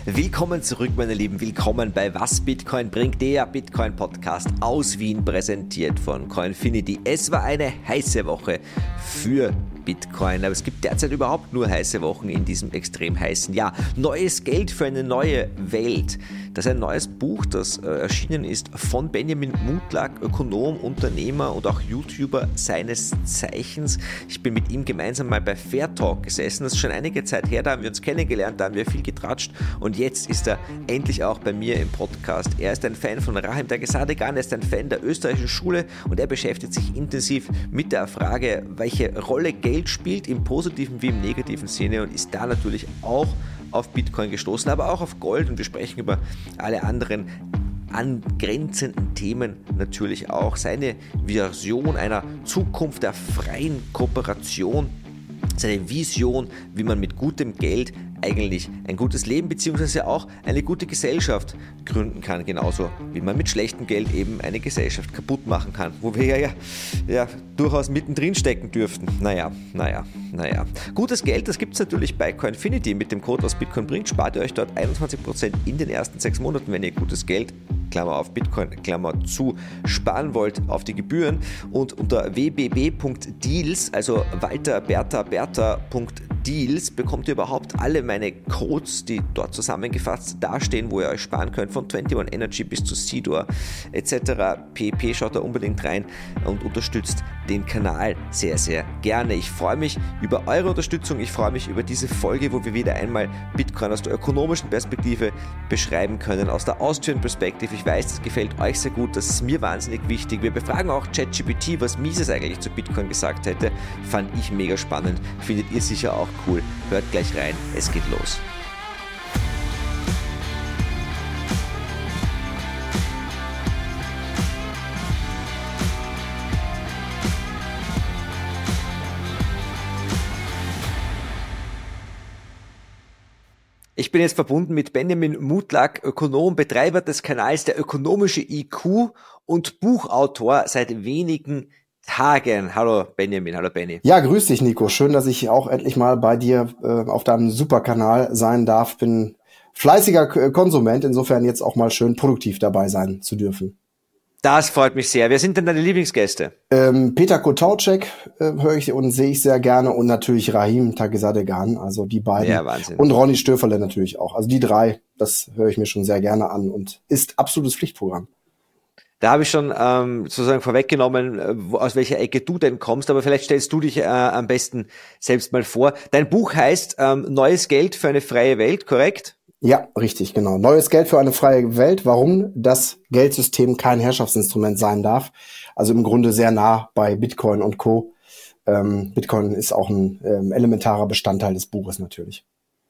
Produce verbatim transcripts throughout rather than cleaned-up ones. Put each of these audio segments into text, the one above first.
Willkommen zurück, meine Lieben. Willkommen bei Was Bitcoin bringt, der Bitcoin-Podcast aus Wien, präsentiert von Coinfinity. Es war eine heiße Woche für Bitcoin, aber es gibt derzeit überhaupt nur heiße Wochen in diesem extrem heißen Jahr. Neues Geld für eine neue Welt. Das ist ein neues Buch, das äh, erschienen ist von Benjamin Mutlak, Ökonom, Unternehmer und auch YouTuber seines Zeichens. Ich bin mit ihm gemeinsam mal bei Fair Talk gesessen. Das ist schon einige Zeit her, da haben wir uns kennengelernt, da haben wir viel getratscht und jetzt ist er endlich auch bei mir im Podcast. Er ist ein Fan von Rahim Dagestani, er ist ein Fan der österreichischen Schule und er beschäftigt sich intensiv mit der Frage, welche Rolle Geld spielt, im positiven wie im negativen Sinne, und ist da natürlich auch auf Bitcoin gestoßen, aber auch auf Gold, und wir sprechen über alle anderen angrenzenden Themen natürlich auch. Seine Version einer Zukunft der freien Kooperation, seine Vision, wie man mit gutem Geld eigentlich ein gutes Leben bzw. auch eine gute Gesellschaft gründen kann, genauso wie man mit schlechtem Geld eben eine Gesellschaft kaputt machen kann, wo wir ja, ja, ja durchaus mittendrin stecken dürften. Naja, naja, naja. Gutes Geld, das gibt es natürlich bei Coinfinity. Mit dem Code Was Bitcoin bringt, spart ihr euch dort einundzwanzig Prozent in den ersten sechs Monaten, wenn ihr gutes Geld, Klammer auf Bitcoin, Klammer zu, sparen wollt auf die Gebühren, und unter w b b punkt deals, also Walter Bertha Bertha Punkt Deals, bekommt ihr überhaupt alle meine Codes, die dort zusammengefasst dastehen, wo ihr euch sparen könnt, von einundzwanzig Energy bis zu Seedor et cetera pp. Schaut da unbedingt rein und unterstützt den Kanal sehr, sehr gerne. Ich freue mich über eure Unterstützung, ich freue mich über diese Folge, wo wir wieder einmal Bitcoin aus der ökonomischen Perspektive beschreiben können, aus der Austrian Perspective. Ich weiß, das gefällt euch sehr gut, das ist mir wahnsinnig wichtig. Wir befragen auch ChatGPT, was Mises eigentlich zu Bitcoin gesagt hätte. Fand ich mega spannend, findet ihr sicher auch cool. Hört gleich rein, es geht los. Ich bin jetzt verbunden mit Benjamin Mutlak, Ökonom, Betreiber des Kanals Der ökonomische I Q und Buchautor seit wenigen Tagen. Hallo Benjamin, hallo Benny. Ja, grüß dich Nico. Schön, dass ich auch endlich mal bei dir äh, auf deinem Superkanal sein darf. Bin fleißiger K- Konsument, insofern jetzt auch mal schön produktiv dabei sein zu dürfen. Das freut mich sehr. Wer sind denn deine Lieblingsgäste? Ähm, Peter Kotauczek äh, höre ich und sehe ich sehr gerne, und natürlich Rahim Tagesadegan, also die beiden. Ja, Wahnsinn. Und Ronny Stöferle natürlich auch. Also die drei, das höre ich mir schon sehr gerne an und ist absolutes Pflichtprogramm. Da habe ich schon ähm, sozusagen vorweggenommen, äh, wo, aus welcher Ecke du denn kommst, aber vielleicht stellst du dich äh, am besten selbst mal vor. Dein Buch heißt ähm, Neues Geld für eine freie Welt, korrekt? Ja, richtig, genau. Neues Geld für eine freie Welt. Warum das Geldsystem kein Herrschaftsinstrument sein darf. Also im Grunde sehr nah bei Bitcoin und Co. Ähm, Bitcoin ist auch ein ähm, elementarer Bestandteil des Buches natürlich.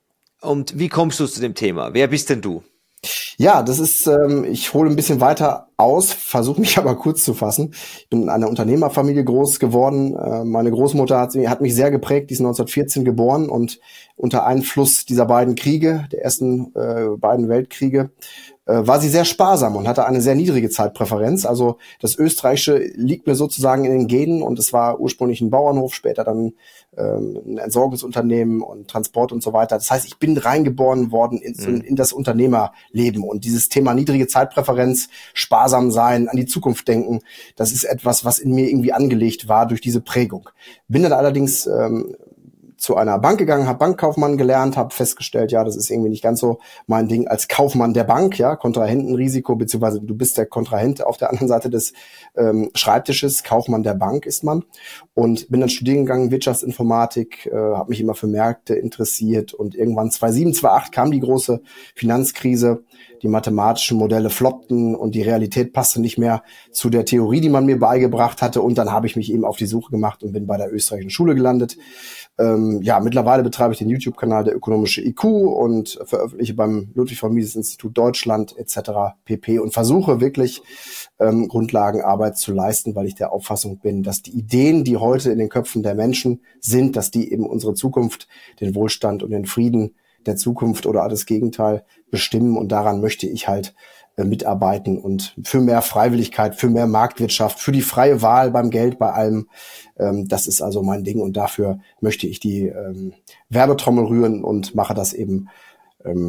Und wie kommst du zu dem Thema? Wer bist denn du? Ja, das ist, ähm, ich hole ein bisschen weiter aus, versuche mich aber kurz zu fassen. Ich bin in einer Unternehmerfamilie groß geworden. Äh, meine Großmutter hat, hat mich sehr geprägt, die ist neunzehnhundertvierzehn geboren, und unter Einfluss dieser beiden Kriege, der ersten äh, beiden Weltkriege, äh, war sie sehr sparsam und hatte eine sehr niedrige Zeitpräferenz. Also das Österreichische liegt mir sozusagen in den Genen, und es war ursprünglich ein Bauernhof, später dann ähm, ein Entsorgungsunternehmen und Transport und so weiter. Das heißt, ich bin reingeboren worden in, mhm. in das Unternehmerleben, und dieses Thema niedrige Zeitpräferenz, sparsam sein, an die Zukunft denken, das ist etwas, was in mir irgendwie angelegt war durch diese Prägung. Bin dann allerdings ähm, zu einer Bank gegangen, habe Bankkaufmann gelernt, habe festgestellt, ja, das ist irgendwie nicht ganz so mein Ding als Kaufmann der Bank, ja, Kontrahentenrisiko, beziehungsweise du bist der Kontrahent auf der anderen Seite des ähm, Schreibtisches, Kaufmann der Bank ist man, und bin dann studieren gegangen, Wirtschaftsinformatik, äh, habe mich immer für Märkte interessiert, und irgendwann zweitausendsieben, zweitausendacht kam die große Finanzkrise, die mathematischen Modelle floppten und die Realität passte nicht mehr zu der Theorie, die man mir beigebracht hatte, und dann habe ich mich eben auf die Suche gemacht und bin bei der österreichischen Schule gelandet. Ähm, ja, mittlerweile betreibe ich den YouTube-Kanal Der ökonomische I Q und veröffentliche beim Ludwig von Mises Institut Deutschland et cetera pp. Und versuche wirklich ähm, Grundlagenarbeit zu leisten, weil ich der Auffassung bin, dass die Ideen, die heute in den Köpfen der Menschen sind, dass die eben unsere Zukunft, den Wohlstand und den Frieden der Zukunft oder das Gegenteil bestimmen, und daran möchte ich halt äh, mitarbeiten und für mehr Freiwilligkeit, für mehr Marktwirtschaft, für die freie Wahl beim Geld, bei allem. Ähm, das ist also mein Ding, und dafür möchte ich die ähm, Werbetrommel rühren und mache das eben ähm,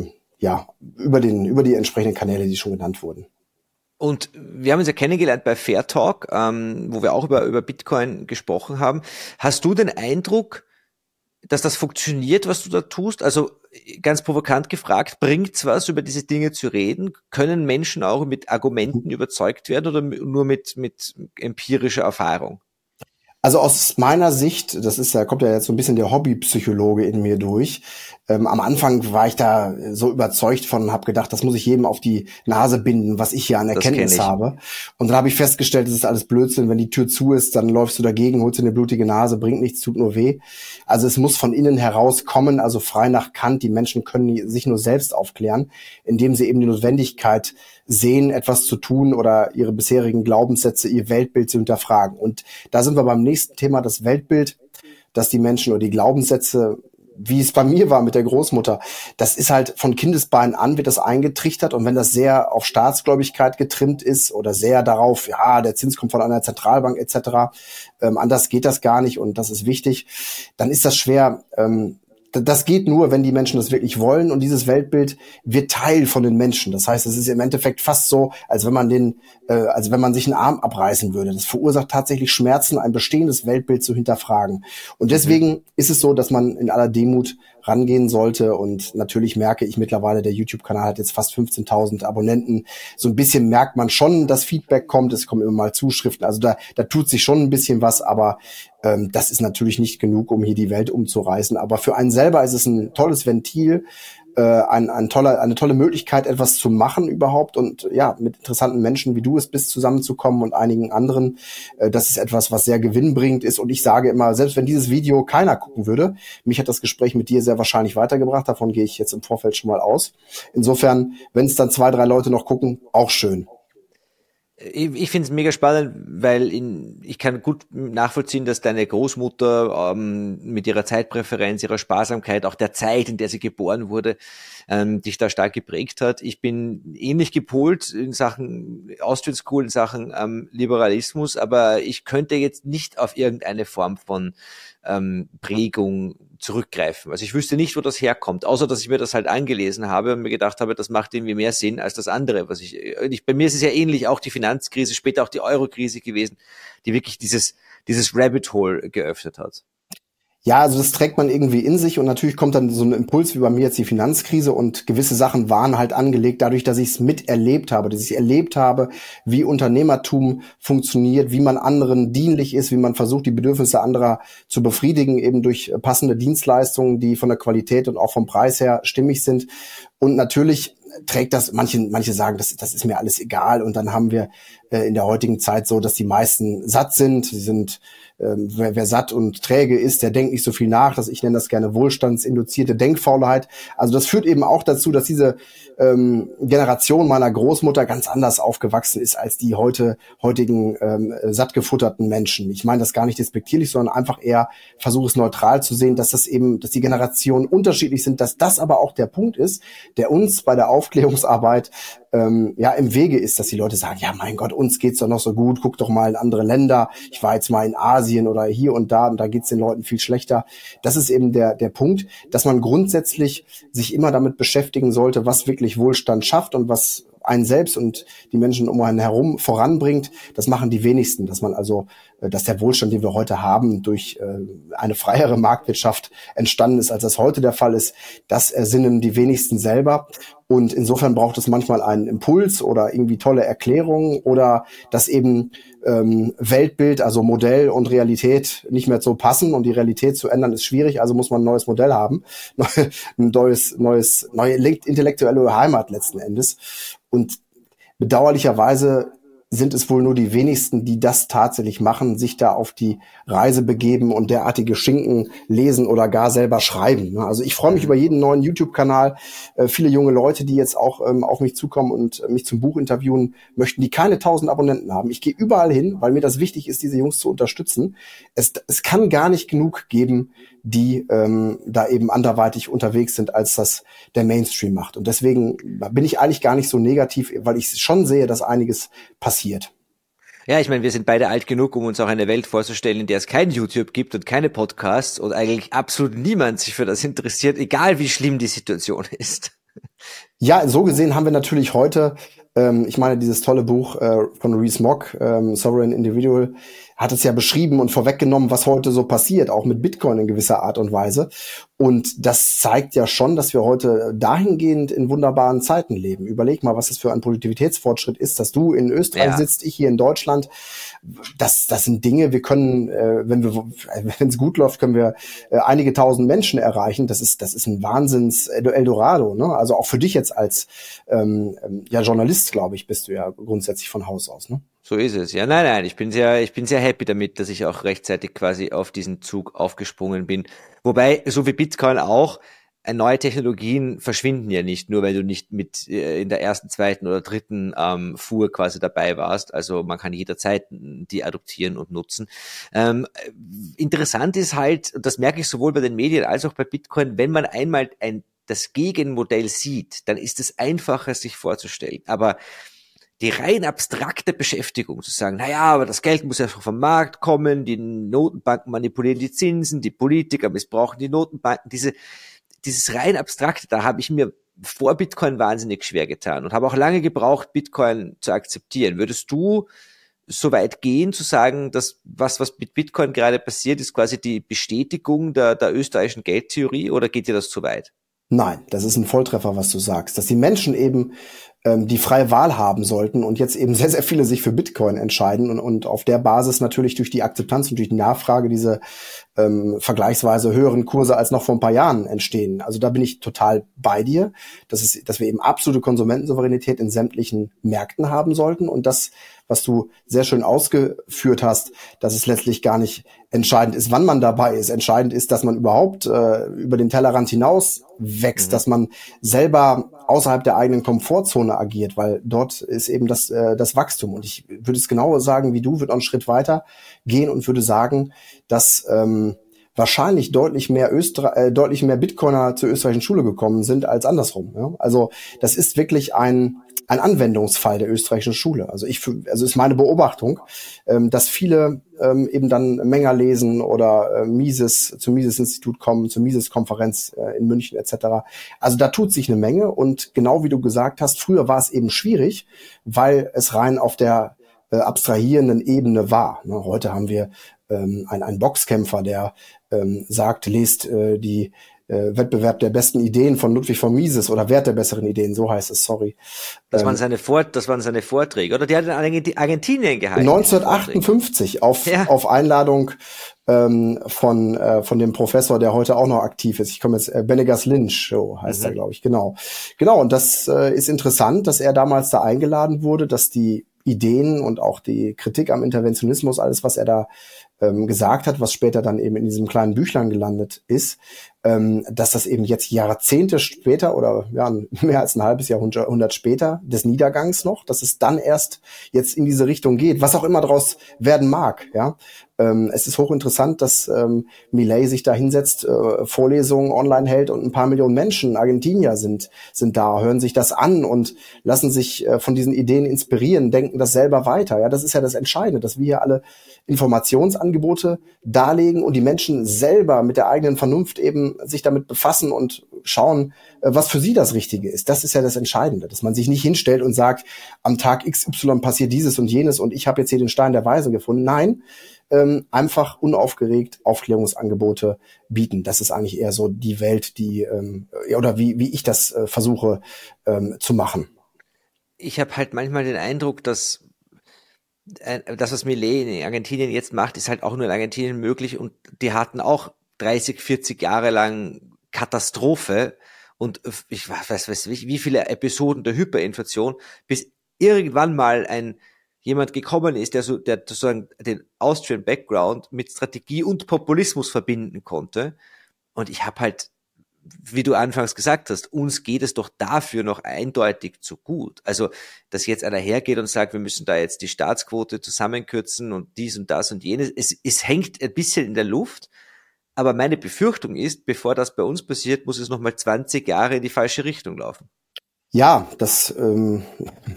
ja, über den, über die entsprechenden Kanäle, die schon genannt wurden. Und wir haben uns ja kennengelernt bei Fair Talk, ähm, wo wir auch über, über Bitcoin gesprochen haben. Hast du den Eindruck, dass das funktioniert, was du da tust? Also ganz provokant gefragt, bringt's was, über diese Dinge zu reden? Können Menschen auch mit Argumenten überzeugt werden oder nur mit, mit empirischer Erfahrung? Also aus meiner Sicht, das ist ja, kommt ja jetzt so ein bisschen der Hobbypsychologe in mir durch. Ähm, am Anfang war ich da so überzeugt von und habe gedacht, das muss ich jedem auf die Nase binden, was ich hier an Erkenntnis habe. Und dann habe ich festgestellt, das ist alles Blödsinn. Wenn die Tür zu ist, dann läufst du dagegen, holst dir eine blutige Nase, bringt nichts, tut nur weh. Also es muss von innen heraus kommen, also frei nach Kant. Die Menschen können sich nur selbst aufklären, indem sie eben die Notwendigkeit sehen, etwas zu tun oder ihre bisherigen Glaubenssätze, ihr Weltbild zu hinterfragen. Und da sind wir beim nächsten Thema, das Weltbild, dass die Menschen oder die Glaubenssätze, wie es bei mir war mit der Großmutter, das ist halt von Kindesbeinen an, wird das eingetrichtert. Und wenn das sehr auf Staatsgläubigkeit getrimmt ist oder sehr darauf, ja, der Zins kommt von einer Zentralbank et cetera, ähm, anders geht das gar nicht und das ist wichtig, dann ist das schwer. Ähm, das geht nur, wenn die Menschen das wirklich wollen und dieses Weltbild wird Teil von den Menschen. Das heißt, es ist im Endeffekt fast so, als wenn man den, äh, als wenn man sich einen Arm abreißen würde. Das verursacht tatsächlich Schmerzen, ein bestehendes Weltbild zu hinterfragen. Und deswegen ist es so, dass man in aller Demut rangehen sollte. Und natürlich merke ich mittlerweile, der YouTube-Kanal hat jetzt fast fünfzehntausend Abonnenten. So ein bisschen merkt man schon, dass Feedback kommt. Es kommen immer mal Zuschriften. Also da, da tut sich schon ein bisschen was, aber ähm, das ist natürlich nicht genug, um hier die Welt umzureißen. Aber für einen selber ist es ein tolles Ventil, äh, ein, ein toller, eine tolle Möglichkeit, etwas zu machen überhaupt und ja, mit interessanten Menschen, wie du es bist, zusammenzukommen und einigen anderen. Äh, das ist etwas, was sehr gewinnbringend ist und ich sage immer, selbst wenn dieses Video keiner gucken würde, mich hat das Gespräch mit dir sehr wahrscheinlich weitergebracht, davon gehe ich jetzt im Vorfeld schon mal aus. Insofern, wenn es dann zwei, drei Leute noch gucken, auch schön. Ich, ich finde es mega spannend, weil in, ich kann gut nachvollziehen, dass deine Großmutter ähm, mit ihrer Zeitpräferenz, ihrer Sparsamkeit, auch der Zeit, in der sie geboren wurde, ähm, dich da stark geprägt hat. Ich bin ähnlich gepolt in Sachen Austrian School, in Sachen ähm, Liberalismus, aber ich könnte jetzt nicht auf irgendeine Form von ähm, Prägung zurückgreifen. Also ich wüsste nicht, wo das herkommt, außer dass ich mir das halt angelesen habe und mir gedacht habe, das macht irgendwie mehr Sinn als das andere. Was ich, ich bei mir ist es ja ähnlich, auch die Finanzkrise, später auch die Euro-Krise gewesen, die wirklich dieses dieses Rabbit Hole geöffnet hat. Ja, also das trägt man irgendwie in sich und natürlich kommt dann so ein Impuls wie bei mir jetzt die Finanzkrise und gewisse Sachen waren halt angelegt dadurch, dass ich es miterlebt habe, dass ich erlebt habe, wie Unternehmertum funktioniert, wie man anderen dienlich ist, wie man versucht, die Bedürfnisse anderer zu befriedigen, eben durch passende Dienstleistungen, die von der Qualität und auch vom Preis her stimmig sind. Und natürlich trägt das, manche, manche sagen, das, das ist mir alles egal. Und dann haben wir äh, in der heutigen Zeit so, dass die meisten satt sind. Sie sind, ähm, wer, wer satt und träge ist, der denkt nicht so viel nach. Das, ich nenne das gerne wohlstandsinduzierte Denkfaulheit. Also das führt eben auch dazu, dass diese ähm, Generation meiner Großmutter ganz anders aufgewachsen ist als die heute heutigen ähm, sattgefutterten Menschen. Ich meine das gar nicht despektierlich, sondern einfach eher versuche es neutral zu sehen, dass das eben, dass die Generationen unterschiedlich sind, dass das aber auch der Punkt ist, der uns bei der Aufklärungsarbeit ähm, ja im Wege ist, dass die Leute sagen, ja mein Gott, uns geht's doch noch so gut, guck doch mal in andere Länder. Ich war jetzt mal in Asien oder hier und da und da geht's den Leuten viel schlechter. Das ist eben der der Punkt, dass man grundsätzlich sich immer damit beschäftigen sollte, was wirklich Wohlstand schafft und was einen selbst und die Menschen um einen herum voranbringt. Das machen die wenigsten, dass man also, dass der Wohlstand, den wir heute haben, durch eine freiere Marktwirtschaft entstanden ist, als das heute der Fall ist. Das ersinnen die wenigsten selber. Und insofern braucht es manchmal einen Impuls oder irgendwie tolle Erklärungen oder dass eben ähm, Weltbild, also Modell und Realität nicht mehr so passen und die Realität zu ändern ist schwierig, also muss man ein neues Modell haben, ein neues, neues, neue intellektuelle Heimat letzten Endes. Und bedauerlicherweise sind es wohl nur die wenigsten, die das tatsächlich machen, sich da auf die Reise begeben und derartige Schinken lesen oder gar selber schreiben. Also ich freue mich über jeden neuen YouTube-Kanal. Äh, viele junge Leute, die jetzt auch ähm, auf mich zukommen und mich zum Buch interviewen möchten, die keine tausend Abonnenten haben. Ich gehe überall hin, weil mir das wichtig ist, diese Jungs zu unterstützen. Es, es kann gar nicht genug geben, die ähm, da eben anderweitig unterwegs sind, als das der Mainstream macht. Und deswegen bin ich eigentlich gar nicht so negativ, weil ich schon sehe, dass einiges passiert. Ja, ich meine, wir sind beide alt genug, um uns auch eine Welt vorzustellen, in der es kein YouTube gibt und keine Podcasts und eigentlich absolut niemand sich für das interessiert, egal wie schlimm die Situation ist. Ja, so gesehen haben wir natürlich heute, ähm, ich meine, dieses tolle Buch äh, von Rees Mogg, ähm, Sovereign Individual, hat es ja beschrieben und vorweggenommen, was heute so passiert, auch mit Bitcoin in gewisser Art und Weise. Und das zeigt ja schon, dass wir heute dahingehend in wunderbaren Zeiten leben. Überleg mal, was das für ein Produktivitätsfortschritt ist, dass du in Österreich Ja. sitzt, ich hier in Deutschland. Das, das sind Dinge, wir können, äh, wenn wir, wenn es gut läuft, können wir äh, einige tausend Menschen erreichen. Das ist, das ist ein Wahnsinns Eldorado, ne? Also auch für dich jetzt als ähm, ja Journalist, glaube ich, bist du ja grundsätzlich von Haus aus, ne? So ist es. Ja, nein, nein, ich bin sehr, ich bin sehr happy damit, dass ich auch rechtzeitig quasi auf diesen Zug aufgesprungen bin. Wobei, so wie Bitcoin auch, äh, neue Technologien verschwinden ja nicht, nur weil du nicht mit äh, in der ersten, zweiten oder dritten ähm, Fuhr quasi dabei warst. Also man kann jederzeit die adoptieren und nutzen. Ähm, interessant ist halt, und das merke ich sowohl bei den Medien als auch bei Bitcoin, wenn man einmal ein das Gegenmodell sieht, dann ist es einfacher, sich vorzustellen. Aber die rein abstrakte Beschäftigung, zu sagen, naja, aber das Geld muss ja vom Markt kommen, die Notenbanken manipulieren die Zinsen, die Politiker missbrauchen die Notenbanken, diese, dieses rein abstrakte, da habe ich mir vor Bitcoin wahnsinnig schwer getan und habe auch lange gebraucht, Bitcoin zu akzeptieren. Würdest du so weit gehen, zu sagen, dass was, was mit Bitcoin gerade passiert, ist quasi die Bestätigung der, der österreichischen Geldtheorie, oder geht dir das zu weit? Nein, das ist ein Volltreffer, was du sagst. Dass die Menschen eben ähm, die freie Wahl haben sollten und jetzt eben sehr, sehr viele sich für Bitcoin entscheiden und, und auf der Basis natürlich durch die Akzeptanz und durch die Nachfrage diese ähm, vergleichsweise höheren Kurse als noch vor ein paar Jahren entstehen. Also da bin ich total bei dir, dass es, dass wir eben absolute Konsumentensouveränität in sämtlichen Märkten haben sollten und das, was du sehr schön ausgeführt hast, dass es letztlich gar nicht entscheidend ist, wann man dabei ist. Entscheidend ist, dass man überhaupt äh, über den Tellerrand hinaus wächst, mhm. dass man selber außerhalb der eigenen Komfortzone agiert, weil dort ist eben das äh, das Wachstum. Und ich würde es genau sagen wie du, würde auch einen Schritt weiter gehen und würde sagen, dass ähm, wahrscheinlich deutlich mehr Öster äh, deutlich mehr Bitcoiner zur österreichischen Schule gekommen sind als andersrum. Ja? Also das ist wirklich ein ein Anwendungsfall der österreichischen Schule. Also ich, also ist meine Beobachtung, ähm, dass viele ähm, eben dann Menger lesen oder äh, Mises zum Mises-Institut kommen, zur Mises-Konferenz äh, in München et cetera. Also da tut sich eine Menge und genau wie du gesagt hast, früher war es eben schwierig, weil es rein auf der äh, abstrahierenden Ebene war. Ne? Heute haben wir ähm, einen, einen Boxkämpfer, der ähm, sagt, lest äh, die äh, Wettbewerb der besten Ideen von Ludwig von Mises oder Wert der besseren Ideen, so heißt es, sorry. Das ähm, waren seine Fort, das waren seine Vorträge, oder? Die hat in Argentinien gehalten. neunzehnhundertachtundfünfzig auf, ja. auf Einladung ähm, von äh, von dem Professor, der heute auch noch aktiv ist. Ich komme jetzt, äh, Benegas Lynch, so heißt mhm. er, glaube ich, genau. Genau, und das äh, ist interessant, dass er damals da eingeladen wurde, dass die Ideen und auch die Kritik am Interventionismus, alles, was er da ähm, gesagt hat, was später dann eben in diesem kleinen Büchlein gelandet ist, ähm, dass das eben jetzt Jahrzehnte später oder ja mehr als ein halbes Jahrhundert später des Niedergangs noch, dass es dann erst jetzt in diese Richtung geht, was auch immer daraus werden mag. Ja, ähm, es ist hochinteressant, dass ähm, Milei sich da hinsetzt, äh, Vorlesungen online hält und ein paar Millionen Menschen, Argentinier sind sind da, hören sich das an und lassen sich äh, von diesen Ideen inspirieren, denken das selber weiter. Ja, das ist ja das Entscheidende, dass wir hier alle Informationsangebote darlegen und die Menschen selber mit der eigenen Vernunft eben sich damit befassen und schauen, was für sie das Richtige ist. Das ist ja das Entscheidende, dass man sich nicht hinstellt und sagt, am Tag X Y passiert dieses und jenes und ich habe jetzt hier den Stein der Weisen gefunden. Nein, ähm, einfach unaufgeregt Aufklärungsangebote bieten. Das ist eigentlich eher so die Welt, die ähm, oder wie wie ich das äh, versuche ähm, zu machen. Ich habe halt manchmal den Eindruck, dass das, was Milei in Argentinien jetzt macht, ist halt auch nur in Argentinien möglich und die hatten auch dreißig, vierzig Jahre lang Katastrophe und ich weiß, weiß nicht, wie viele Episoden der Hyperinflation, bis irgendwann mal ein jemand gekommen ist, der so, der sozusagen den Austrian Background mit Strategie und Populismus verbinden konnte. Und ich habe halt, wie du anfangs gesagt hast, uns geht es doch dafür noch eindeutig zu gut. Also, dass jetzt einer hergeht und sagt, wir müssen da jetzt die Staatsquote zusammenkürzen und dies und das und jenes, es, es hängt ein bisschen in der Luft, aber meine Befürchtung ist, bevor das bei uns passiert, muss es nochmal zwanzig Jahre in die falsche Richtung laufen. Ja, das ähm,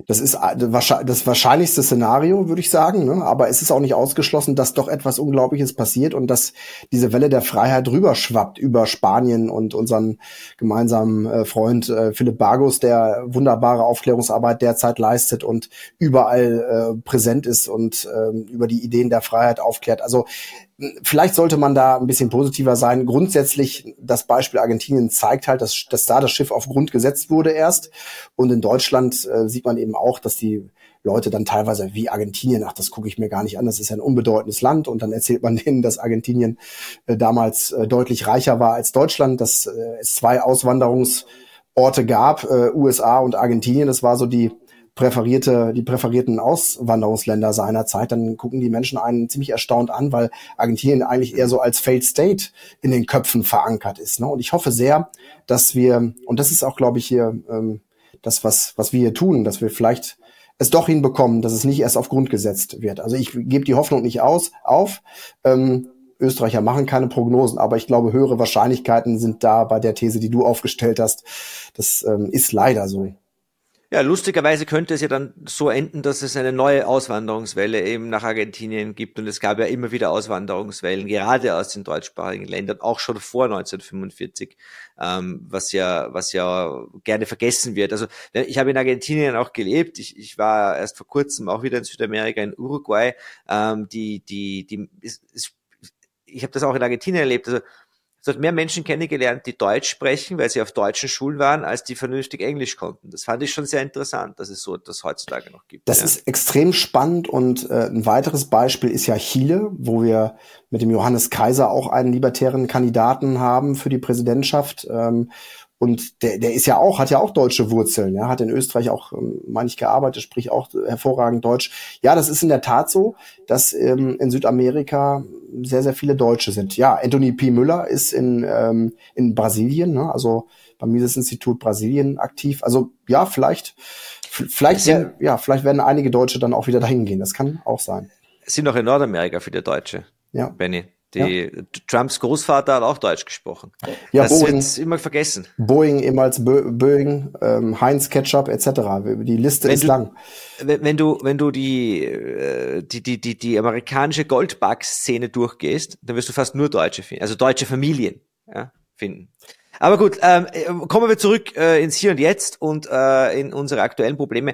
Das ist das wahrscheinlichste Szenario, würde ich sagen, ne? Aber es ist auch nicht ausgeschlossen, dass doch etwas Unglaubliches passiert und dass diese Welle der Freiheit rüberschwappt über Spanien und unseren gemeinsamen äh, Freund äh, Philipp Bargus, der wunderbare Aufklärungsarbeit derzeit leistet und überall äh, präsent ist und äh, über die Ideen der Freiheit aufklärt. Also vielleicht sollte man da ein bisschen positiver sein. Grundsätzlich, das Beispiel Argentinien zeigt halt, dass, dass da das Schiff auf Grund gesetzt wurde erst. Und in Deutschland äh, sieht man eben auch, dass die Leute dann teilweise wie Argentinien, ach, das gucke ich mir gar nicht an, das ist ja ein unbedeutendes Land. Und dann erzählt man denen, dass Argentinien äh, damals äh, deutlich reicher war als Deutschland, dass äh, es zwei Auswanderungsorte gab, äh, U S A und Argentinien. Das war so die präferierte, die präferierten Auswanderungsländer seiner Zeit, dann gucken die Menschen einen ziemlich erstaunt an, weil Argentinien eigentlich eher so als Failed State in den Köpfen verankert ist. Ne? Und ich hoffe sehr, dass wir, und das ist auch, glaube ich, hier ähm, das, was, was wir hier tun, dass wir vielleicht es doch hinbekommen, dass es nicht erst auf Grund gesetzt wird. Also ich gebe die Hoffnung nicht aus, auf. Ähm, Österreicher machen keine Prognosen, aber ich glaube, höhere Wahrscheinlichkeiten sind da bei der These, die du aufgestellt hast. Das ähm, ist leider so. Ja, lustigerweise könnte es ja dann so enden, dass es eine neue Auswanderungswelle eben nach Argentinien gibt. Und es gab ja immer wieder Auswanderungswellen, gerade aus den deutschsprachigen Ländern, auch schon vor neunzehnhundertfünfundvierzig, ähm, was ja was ja gerne vergessen wird. Also ich habe in Argentinien auch gelebt. Ich, ich war erst vor kurzem auch wieder in Südamerika, in Uruguay. Ähm, die die die ist, ist, ich habe das auch in Argentinien erlebt. Also es hat mehr Menschen kennengelernt, die Deutsch sprechen, weil sie auf deutschen Schulen waren, als die vernünftig Englisch konnten. Das fand ich schon sehr interessant, dass es so das heutzutage noch gibt. Das ja. ist extrem spannend und äh, ein weiteres Beispiel ist ja Chile, wo wir mit dem Johannes Kaiser auch einen libertären Kandidaten haben für die Präsidentschaft. Ähm, Und der, der ist ja auch, hat ja auch deutsche Wurzeln, ja, hat in Österreich auch, ähm, meine ich, gearbeitet, spricht auch hervorragend Deutsch. Ja, das ist in der Tat so, dass ähm, in Südamerika sehr, sehr viele Deutsche sind. Ja, Anthony P. Müller ist in ähm, in Brasilien, ne, also beim Mises-Institut Brasilien aktiv. Also ja, vielleicht, vielleicht, sind, ja, vielleicht werden einige Deutsche dann auch wieder dahin gehen. Das kann auch sein. Es sind auch in Nordamerika viele Deutsche, ja. Benny. Die, ja. Trumps Großvater hat auch Deutsch gesprochen. Ja, das Boeing, wird immer vergessen. Boeing, ehemals Bo- Boeing, ähm, Heinz Ketchup et cetera. Die Liste wenn ist du, lang. Wenn, wenn du wenn du die die die die die amerikanische Goldbug-Szene durchgehst, dann wirst du fast nur Deutsche finden, also deutsche Familien ja, finden. Aber gut, ähm, kommen wir zurück äh, ins Hier und Jetzt und äh, in unsere aktuellen Probleme.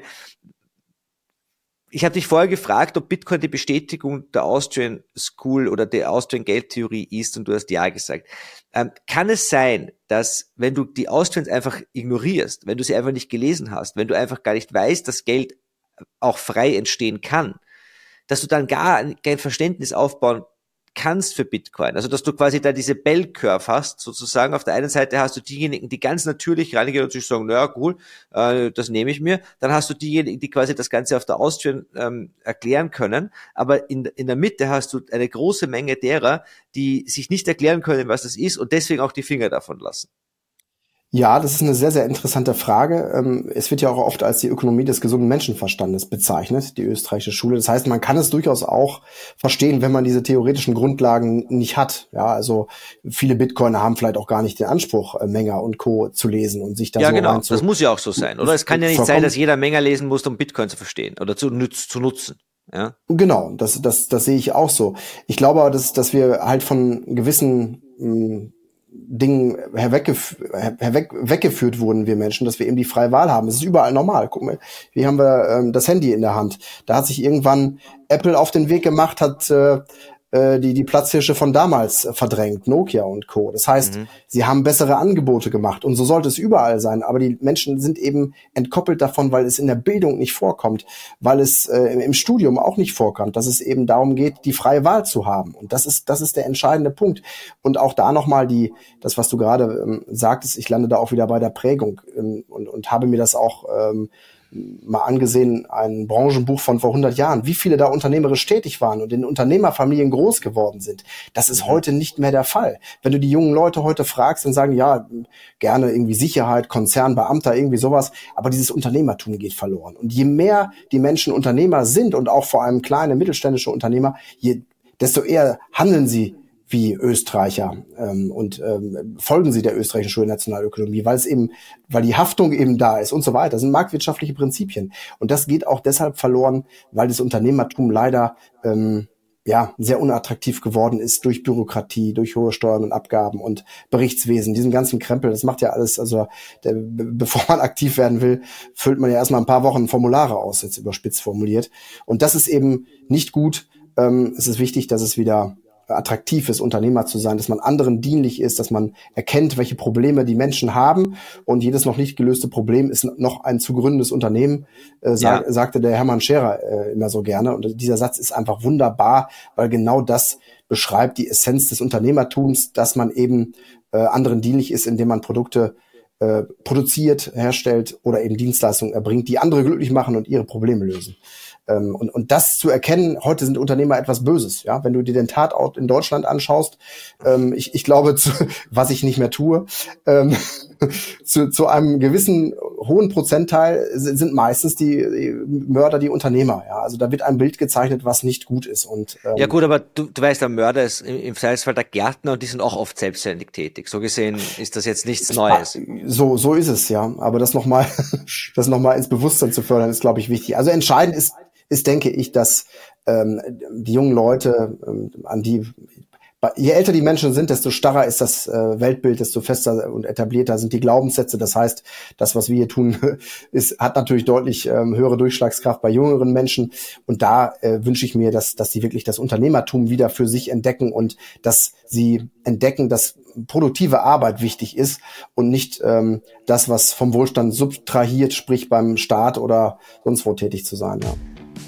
Ich habe dich vorher gefragt, ob Bitcoin die Bestätigung der Austrian School oder der Austrian Geldtheorie ist und du hast ja gesagt. Ähm, kann es sein, dass wenn du die Austrians einfach ignorierst, wenn du sie einfach nicht gelesen hast, wenn du einfach gar nicht weißt, dass Geld auch frei entstehen kann, dass du dann gar kein Verständnis aufbauen kannst für Bitcoin. Also, dass du quasi da diese Bell Curve hast, sozusagen. Auf der einen Seite hast du diejenigen, die ganz natürlich reingehen und sich sagen, naja, cool, äh, das nehme ich mir. Dann hast du diejenigen, die quasi das Ganze auf der Austrian ähm, erklären können. Aber in, in der Mitte hast du eine große Menge derer, die sich nicht erklären können, was das ist und deswegen auch die Finger davon lassen. Ja, das ist eine sehr, sehr interessante Frage. Es wird ja auch oft als die Ökonomie des gesunden Menschenverstandes bezeichnet, die österreichische Schule. Das heißt, man kann es durchaus auch verstehen, wenn man diese theoretischen Grundlagen nicht hat. Ja, also viele Bitcoiner haben vielleicht auch gar nicht den Anspruch, Menger und Co. zu lesen und sich da ja, so genau. reinzu- Das muss ja auch so sein, oder? Es kann ja nicht Vollkommen. sein, dass jeder Menger lesen muss, um Bitcoin zu verstehen oder zu, nütz, zu nutzen. Ja. Genau, das, das, das sehe ich auch so. Ich glaube aber, dass, dass wir halt von gewissen mh, Dingen herweggef- herweg, weggeführt wurden, wir Menschen, dass wir eben die freie Wahl haben. Es ist überall normal. Guck mal, hier haben wir ähm, das Handy in der Hand. Da hat sich irgendwann Apple auf den Weg gemacht, hat äh, äh, die die Platzhirsche von damals äh, verdrängt, Nokia und Co. Das heißt, mhm. sie haben bessere Angebote gemacht und so sollte es überall sein. Aber die Menschen sind eben entkoppelt davon, weil es in der Bildung nicht vorkommt, weil es äh, im Studium auch nicht vorkommt, dass es eben darum geht, die freie Wahl zu haben. Und das ist das ist der entscheidende Punkt. Und auch da nochmal die das, was du gerade ähm, sagtest, ich lande da auch wieder bei der Prägung ähm, und und habe mir das auch ähm, mal angesehen, ein Branchenbuch von vor hundert Jahren, wie viele da unternehmerisch tätig waren und in Unternehmerfamilien groß geworden sind. Das ist heute nicht mehr der Fall. Wenn du die jungen Leute heute fragst, dann sagen, ja, gerne irgendwie Sicherheit, Konzern, Beamter, irgendwie sowas, aber dieses Unternehmertum geht verloren. Und je mehr die Menschen Unternehmer sind und auch vor allem kleine, mittelständische Unternehmer, je, desto eher handeln sie wie Österreicher ähm, und ähm, folgen sie der österreichischen Schulnationalökonomie, weil es eben, weil die Haftung eben da ist und so weiter. Das sind marktwirtschaftliche Prinzipien. Und das geht auch deshalb verloren, weil das Unternehmertum leider ähm, ja sehr unattraktiv geworden ist durch Bürokratie, durch hohe Steuern und Abgaben und Berichtswesen, diesen ganzen Krempel. Das macht ja alles, also der, bevor man aktiv werden will, füllt man ja erstmal ein paar Wochen Formulare aus, jetzt überspitzt formuliert. Und das ist eben nicht gut. Ähm, es ist wichtig, dass es wieder attraktiv ist, Unternehmer zu sein, dass man anderen dienlich ist, dass man erkennt, welche Probleme die Menschen haben, und jedes noch nicht gelöste Problem ist noch ein zu gründendes Unternehmen, äh, sag, ja. sagte der Hermann Scherer äh, immer so gerne, und dieser Satz ist einfach wunderbar, weil genau das beschreibt die Essenz des Unternehmertums, dass man eben äh, anderen dienlich ist, indem man Produkte äh, produziert, herstellt oder eben Dienstleistungen erbringt, die andere glücklich machen und ihre Probleme lösen. Ähm, und, und das zu erkennen, heute sind Unternehmer etwas Böses. Ja, wenn du dir den Tatort in Deutschland anschaust, ähm, ich, ich glaube, zu, was ich nicht mehr tue, ähm, zu, zu einem gewissen hohen Prozentteil sind meistens die, die Mörder die Unternehmer. Ja, also da wird ein Bild gezeichnet, was nicht gut ist. Und ähm, ja gut, aber du, du weißt, der Mörder ist im, im Zweifelsfall der Gärtner, und die sind auch oft selbstständig tätig. So gesehen ist das jetzt nichts Neues. So, so ist es, ja. Aber das nochmal, das nochmal ins Bewusstsein zu fördern, ist, glaube ich, wichtig. Also entscheidend ist, ist, denke ich, dass ähm, die jungen Leute, ähm, an die, je älter die Menschen sind, desto starrer ist das äh, Weltbild, desto fester und etablierter sind die Glaubenssätze. Das heißt, das, was wir hier tun, ist, hat natürlich deutlich ähm, höhere Durchschlagskraft bei jüngeren Menschen. Und da äh, wünsche ich mir, dass, dass sie wirklich das Unternehmertum wieder für sich entdecken und dass sie entdecken, dass produktive Arbeit wichtig ist und nicht ähm, das, was vom Wohlstand subtrahiert, sprich beim Staat oder sonst wo tätig zu sein. Ja.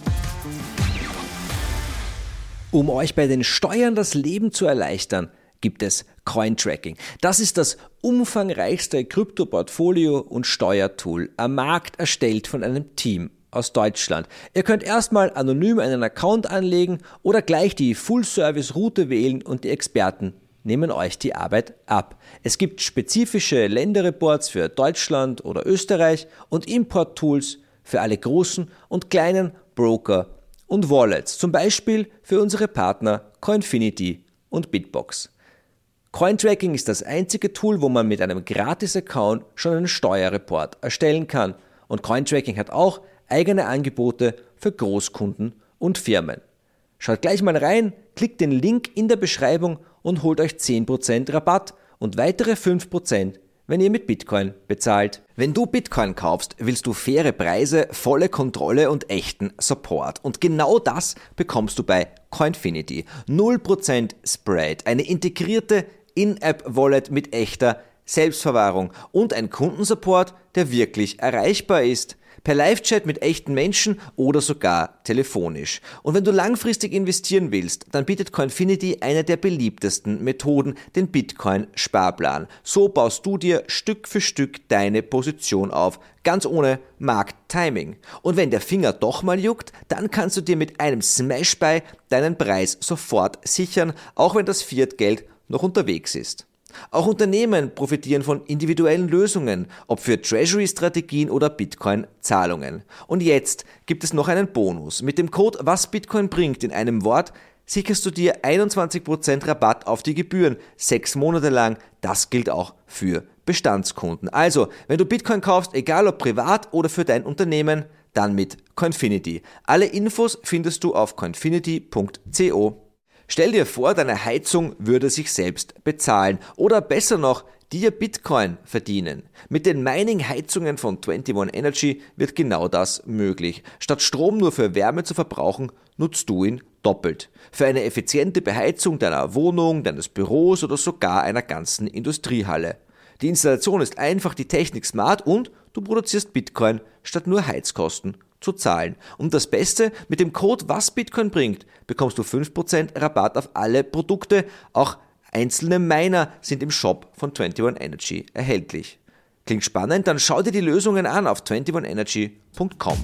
Um euch bei den Steuern das Leben zu erleichtern, gibt es Cointracking. Das ist das umfangreichste Krypto-Portfolio- und Steuertool am Markt, erstellt von einem Team aus Deutschland. Ihr könnt erstmal anonym einen Account anlegen oder gleich die Full-Service-Route wählen, und die Experten nehmen euch die Arbeit ab. Es gibt spezifische Länderreports für Deutschland oder Österreich und Import-Tools für alle großen und kleinen Broker und Wallets, zum Beispiel für unsere Partner Coinfinity und Bitbox. Cointracking ist das einzige Tool, wo man mit einem Gratis-Account schon einen Steuerreport erstellen kann, und Cointracking hat auch eigene Angebote für Großkunden und Firmen. Schaut gleich mal rein, klickt den Link in der Beschreibung und holt euch zehn Prozent Rabatt und weitere fünf Prozent, wenn ihr mit Bitcoin bezahlt. Wenn du Bitcoin kaufst, willst du faire Preise, volle Kontrolle und echten Support. Und genau das bekommst du bei Coinfinity. null Prozent Spread, eine integrierte In-App-Wallet mit echter Selbstverwahrung und ein Kundensupport, der wirklich erreichbar ist. Per Live-Chat mit echten Menschen oder sogar telefonisch. Und wenn du langfristig investieren willst, dann bietet Coinfinity eine der beliebtesten Methoden, den Bitcoin-Sparplan. So baust du dir Stück für Stück deine Position auf, ganz ohne Markttiming. Und wenn der Finger doch mal juckt, dann kannst du dir mit einem Smash-Buy deinen Preis sofort sichern, auch wenn das Fiat-Geld noch unterwegs ist. Auch Unternehmen profitieren von individuellen Lösungen, ob für Treasury-Strategien oder Bitcoin-Zahlungen. Und jetzt gibt es noch einen Bonus. Mit dem Code Was Bitcoin bringt in einem Wort sicherst du dir einundzwanzig Prozent Rabatt auf die Gebühren, sechs Monate lang. Das gilt auch für Bestandskunden. Also, wenn du Bitcoin kaufst, egal ob privat oder für dein Unternehmen, dann mit Coinfinity. Alle Infos findest du auf coinfinity punkt co. Stell dir vor, deine Heizung würde sich selbst bezahlen oder besser noch, dir Bitcoin verdienen. Mit den Mining-Heizungen von einundzwanzig Energy wird genau das möglich. Statt Strom nur für Wärme zu verbrauchen, nutzt du ihn doppelt. Für eine effiziente Beheizung deiner Wohnung, deines Büros oder sogar einer ganzen Industriehalle. Die Installation ist einfach, die Technik smart und du produzierst Bitcoin statt nur Heizkosten zu zahlen. Und das Beste, mit dem Code Was Bitcoin bringt, bekommst du fünf Prozent Rabatt auf alle Produkte. Auch einzelne Miner sind im Shop von einundzwanzig Energy erhältlich. Klingt spannend? Dann schau dir die Lösungen an auf einundzwanzig energy punkt com.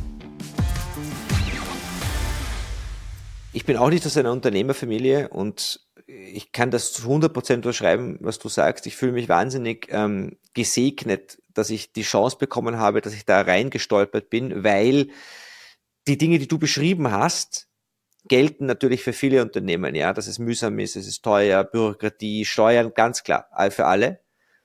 Ich bin auch nicht aus einer Unternehmerfamilie und ich kann das zu hundert Prozent unterschreiben, was du sagst. Ich fühle mich wahnsinnig ähm, gesegnet, dass ich die Chance bekommen habe, dass ich da reingestolpert bin, weil die Dinge, die du beschrieben hast, gelten natürlich für viele Unternehmen, ja, dass es mühsam ist, es ist teuer, Bürokratie, Steuern, ganz klar, all für alle.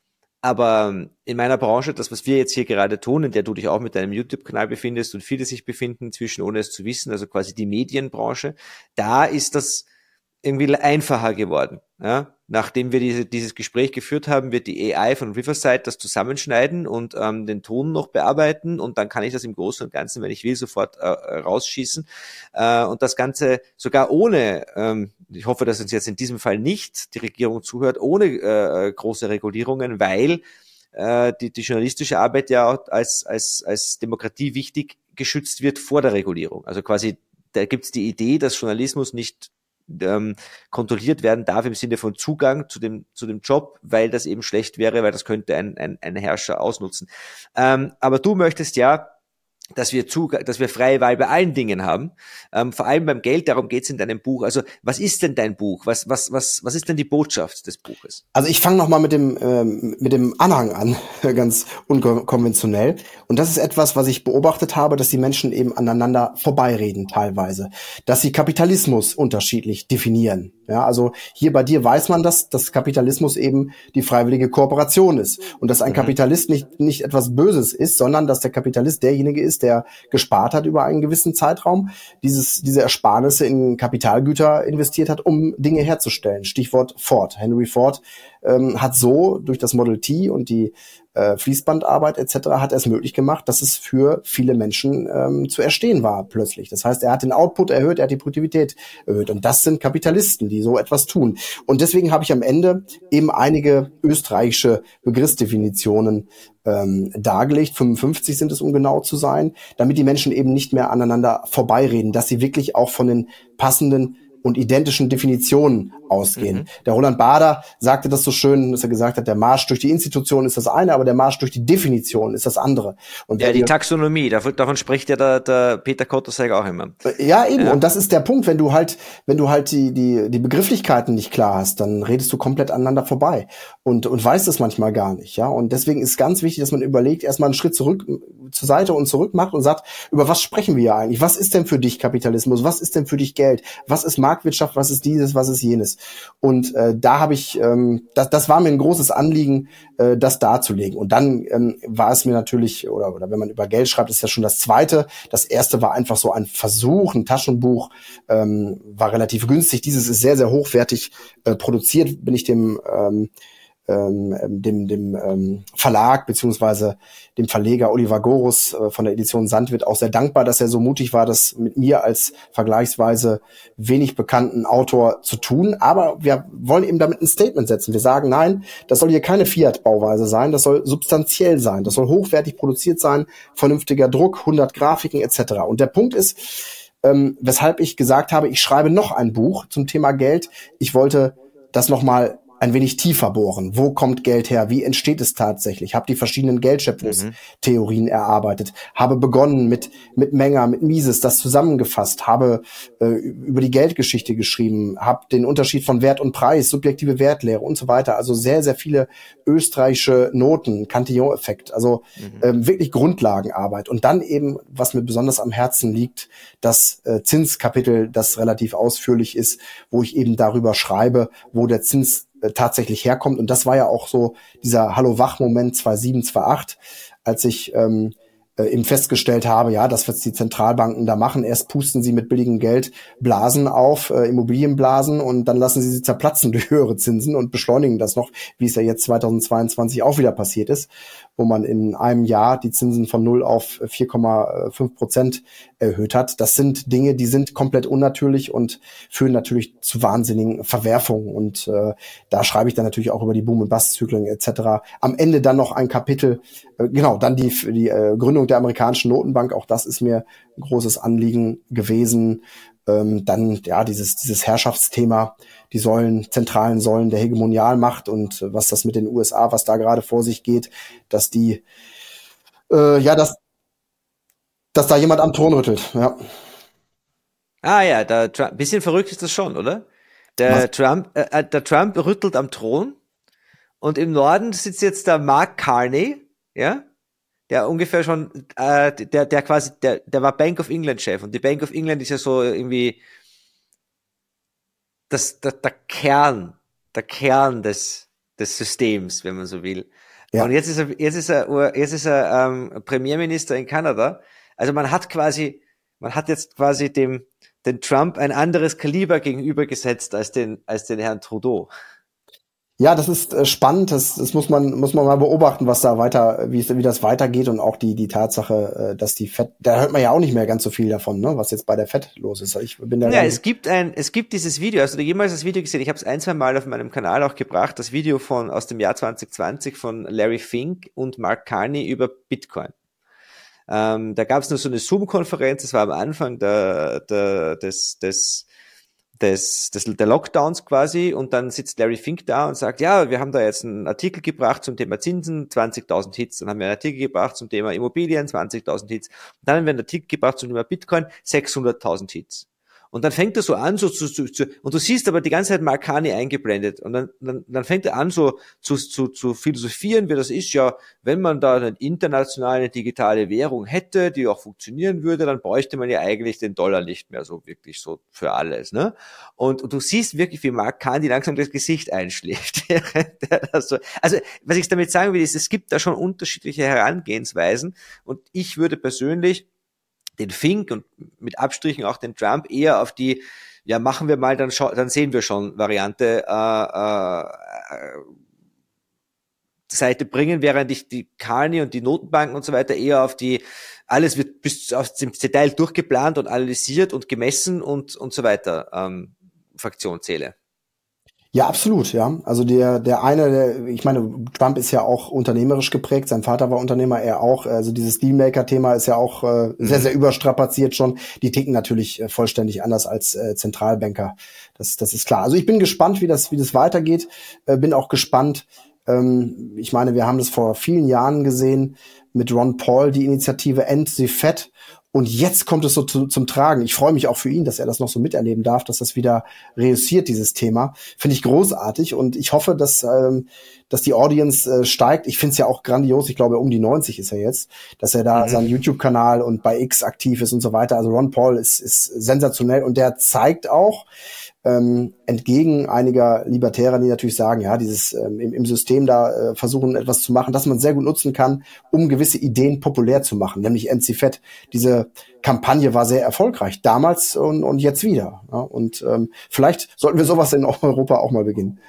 Aber in meiner Branche, das, was wir jetzt hier gerade tun, in der du dich auch mit deinem YouTube-Kanal befindest und viele sich befinden inzwischen, ohne es zu wissen, also quasi die Medienbranche, da ist das irgendwie einfacher geworden. Ja? Nachdem wir diese, dieses Gespräch geführt haben, wird die A I von Riverside das zusammenschneiden und ähm, den Ton noch bearbeiten und dann kann ich das im Großen und Ganzen, wenn ich will, sofort äh, rausschießen. Äh, und das Ganze sogar ohne, ähm, ich hoffe, dass uns jetzt in diesem Fall nicht die Regierung zuhört, ohne äh, große Regulierungen, weil äh, die, die journalistische Arbeit ja auch als, als, als Demokratie wichtig geschützt wird vor der Regulierung. Also quasi, da gibt's die Idee, dass Journalismus nicht ähm, kontrolliert werden darf im Sinne von Zugang zu dem zu dem Job, weil das eben schlecht wäre, weil das könnte ein ein, ein Herrscher ausnutzen. Ähm, aber du möchtest ja, dass wir Zugang, dass wir freie Wahl bei allen Dingen haben, ähm, vor allem beim Geld. Darum geht's in deinem Buch. Also was ist denn dein Buch? Was was was was ist denn die Botschaft des Buches? Also ich fange noch mal mit dem ähm, mit dem Anhang an, ganz unkonventionell. Und das ist etwas, was ich beobachtet habe, dass die Menschen eben aneinander vorbeireden teilweise, dass sie Kapitalismus unterschiedlich definieren. Ja, also hier bei dir weiß man, dass dass Kapitalismus eben die freiwillige Kooperation ist und dass ein mhm. Kapitalist nicht nicht etwas Böses ist, sondern dass der Kapitalist derjenige ist, der gespart hat über einen gewissen Zeitraum, dieses diese Ersparnisse in Kapitalgüter investiert hat, um Dinge herzustellen. Stichwort Ford. Henry Ford ähm, hat so durch das Model T und die äh, Fließbandarbeit et cetera hat er es möglich gemacht, dass es für viele Menschen ähm, zu erstehen war plötzlich. Das heißt, er hat den Output erhöht, er hat die Produktivität erhöht. Und das sind Kapitalisten, die so etwas tun. Und deswegen habe ich am Ende eben einige österreichische Begriffsdefinitionen ähm, dargelegt. fünfundfünfzig sind es, um genau zu sein, damit die Menschen eben nicht mehr aneinander vorbeireden, dass sie wirklich auch von den passenden und identischen Definitionen ausgehen. Mhm. Der Roland Bader sagte das so schön, dass er gesagt hat, der Marsch durch die Institution ist das eine, aber der Marsch durch die Definition ist das andere. Und ja, die Taxonomie, davon, davon spricht ja der, der Peter Kotterseig auch immer. Ja, eben. Ja. Und das ist der Punkt, wenn du halt, wenn du halt die, die, die Begrifflichkeiten nicht klar hast, dann redest du komplett aneinander vorbei und, und weißt es manchmal gar nicht, ja. Und deswegen ist ganz wichtig, dass man überlegt, erstmal einen Schritt zurück, zur Seite und zurück macht und sagt, über was sprechen wir eigentlich? Was ist denn für dich Kapitalismus? Was ist denn für dich Geld? Was ist Marktwirtschaft? Was ist dieses? Was ist jenes? Und äh, da habe ich, ähm, das, das war mir ein großes Anliegen, äh, das darzulegen. Und dann ähm, war es mir natürlich, oder, oder wenn man über Geld schreibt, ist ja schon das Zweite. Das Erste war einfach so ein Versuch, ein Taschenbuch, ähm, war relativ günstig. Dieses ist sehr, sehr hochwertig äh, produziert. Bin ich dem ähm, ähm, dem dem ähm, Verlag beziehungsweise dem Verleger Oliver Gorus äh, von der Edition Sandwirt auch sehr dankbar, dass er so mutig war, das mit mir als vergleichsweise wenig bekannten Autor zu tun. Aber wir wollen eben damit ein Statement setzen. Wir sagen, nein, das soll hier keine Fiat-Bauweise sein, das soll substanziell sein, das soll hochwertig produziert sein, vernünftiger Druck, hundert Grafiken et cetera. Und der Punkt ist, ähm, weshalb ich gesagt habe, ich schreibe noch ein Buch zum Thema Geld. Ich wollte das nochmal ein wenig tiefer bohren. Wo kommt Geld her? Wie entsteht es tatsächlich? Habe die verschiedenen Geldschöpfungstheorien mhm. erarbeitet. Habe begonnen mit mit Menger, mit Mises, das zusammengefasst. Habe äh, über die Geldgeschichte geschrieben. Habe den Unterschied von Wert und Preis, subjektive Wertlehre und so weiter. Also sehr, sehr viele österreichische Noten, Cantillon-Effekt. Also mhm. ähm, wirklich Grundlagenarbeit. Und dann eben, was mir besonders am Herzen liegt, das äh, Zinskapitel, das relativ ausführlich ist, wo ich eben darüber schreibe, wo der Zins tatsächlich herkommt. Und das war ja auch so dieser Hallo-Wach-Moment zweitausendsieben, zweitausendacht, als ich ähm, äh, eben festgestellt habe, ja, das, was die Zentralbanken da machen, erst pusten sie mit billigem Geld Blasen auf, äh, Immobilienblasen, und dann lassen sie sie zerplatzen durch höhere Zinsen und beschleunigen das noch, wie es ja jetzt zweitausendzweiundzwanzig auch wieder passiert ist, wo man in einem Jahr die Zinsen von null auf vier Komma fünf Prozent erhöht hat. Das sind Dinge, die sind komplett unnatürlich und führen natürlich zu wahnsinnigen Verwerfungen. Und äh, da schreibe ich dann natürlich auch über die Boom- und Bust-Zyklen et cetera. Am Ende dann noch ein Kapitel, äh, genau, dann die, die äh, Gründung der amerikanischen Notenbank. Auch das ist mir ein großes Anliegen gewesen. Ähm, dann ja dieses dieses Herrschaftsthema, die Säulen, zentralen Säulen der Hegemonialmacht und äh, was das mit den U S A, was da gerade vor sich geht, dass die äh, ja, dass dass da jemand am Thron rüttelt, ja. Ah ja, der Trump, bisschen verrückt ist das schon, oder? Der was? Trump, äh, der Trump rüttelt am Thron und im Norden sitzt jetzt der Mark Carney, ja, der ungefähr schon, äh, der, der quasi, der, der war Bank of England Chef, und die Bank of England ist ja so irgendwie das, das, der Kern, der Kern des, des Systems, wenn man so will. Ja. Und jetzt ist er, jetzt ist er, jetzt ist er ähm, Premierminister in Kanada. Also man hat quasi, man hat jetzt quasi dem, den Trump ein anderes Kaliber gegenübergesetzt als den, als den Herrn Trudeau. Ja, das ist äh, spannend. Das, das muss man muss man mal beobachten, was da weiter, wie wie das weitergeht und auch die die Tatsache, äh, dass die Fed, da hört man ja auch nicht mehr ganz so viel davon, ne, was jetzt bei der Fed los ist. Ich bin da ja, es gibt ein, es gibt dieses Video. Hast du jemals das Video gesehen? Ich habe es ein, zwei Mal auf meinem Kanal auch gebracht. Das Video von aus dem Jahr zwanzig zwanzig von Larry Fink und Mark Carney über Bitcoin. Ähm, da gab es nur so eine Zoom-Konferenz. Das war am Anfang der, der des des des, des der Lockdowns quasi, und dann sitzt Larry Fink da und sagt, ja, wir haben da jetzt einen Artikel gebracht zum Thema Zinsen, zwanzigtausend Hits, dann haben wir einen Artikel gebracht zum Thema Immobilien, zwanzigtausend Hits, und dann haben wir einen Artikel gebracht zum Thema Bitcoin, sechshunderttausend Hits. Und dann fängt er so an, so zu, zu, zu und du siehst aber die ganze Zeit Mark Carney eingeblendet, und dann, dann, dann fängt er an, so zu, zu, zu philosophieren, wie das ist, ja, wenn man da eine internationale digitale Währung hätte, die auch funktionieren würde, dann bräuchte man ja eigentlich den Dollar nicht mehr so wirklich so für alles, ne? Und, und du siehst wirklich, wie Mark Carney langsam das Gesicht einschläft. also, also, was ich damit sagen will, ist, es gibt da schon unterschiedliche Herangehensweisen, und ich würde persönlich den Fink und mit Abstrichen auch den Trump eher auf die, ja, machen wir mal, dann scha- dann sehen wir schon Variante äh, äh, Seite bringen, während ich die Carney und die Notenbanken und so weiter eher auf die, alles wird bis aufs Detail durchgeplant und analysiert und gemessen und und so weiter ähm, Fraktion zähle. Ja, absolut, ja. Also der, der eine, der, ich meine, Trump ist ja auch unternehmerisch geprägt. Sein Vater war Unternehmer, er auch. Also dieses Dealmaker-Thema ist ja auch äh, mhm. sehr, sehr überstrapaziert schon. Die ticken natürlich äh, vollständig anders als äh, Zentralbanker. Das, das ist klar. Also ich bin gespannt, wie das, wie das weitergeht. Äh, bin auch gespannt. Ähm, ich meine, wir haben das vor vielen Jahren gesehen mit Ron Paul, die Initiative End the Fed. Und jetzt kommt es so zu, zum Tragen. Ich freue mich auch für ihn, dass er das noch so miterleben darf, dass das wieder reüssiert, dieses Thema. Finde ich großartig, und ich hoffe, dass ähm, dass die Audience äh, steigt. Ich finde es ja auch grandios. Ich glaube, um die neunzig ist er jetzt, dass er da mhm. seinen YouTube-Kanal und bei X aktiv ist und so weiter. Also Ron Paul ist, ist sensationell, und der zeigt auch, ähm, entgegen einiger Libertärer, die natürlich sagen, ja, dieses ähm, im, im System da äh, versuchen, etwas zu machen, dass man sehr gut nutzen kann, um gewisse Ideen populär zu machen, nämlich End the Fed. Diese Kampagne war sehr erfolgreich, damals und, und jetzt wieder. Ja? Und ähm, vielleicht sollten wir sowas in Europa auch mal beginnen.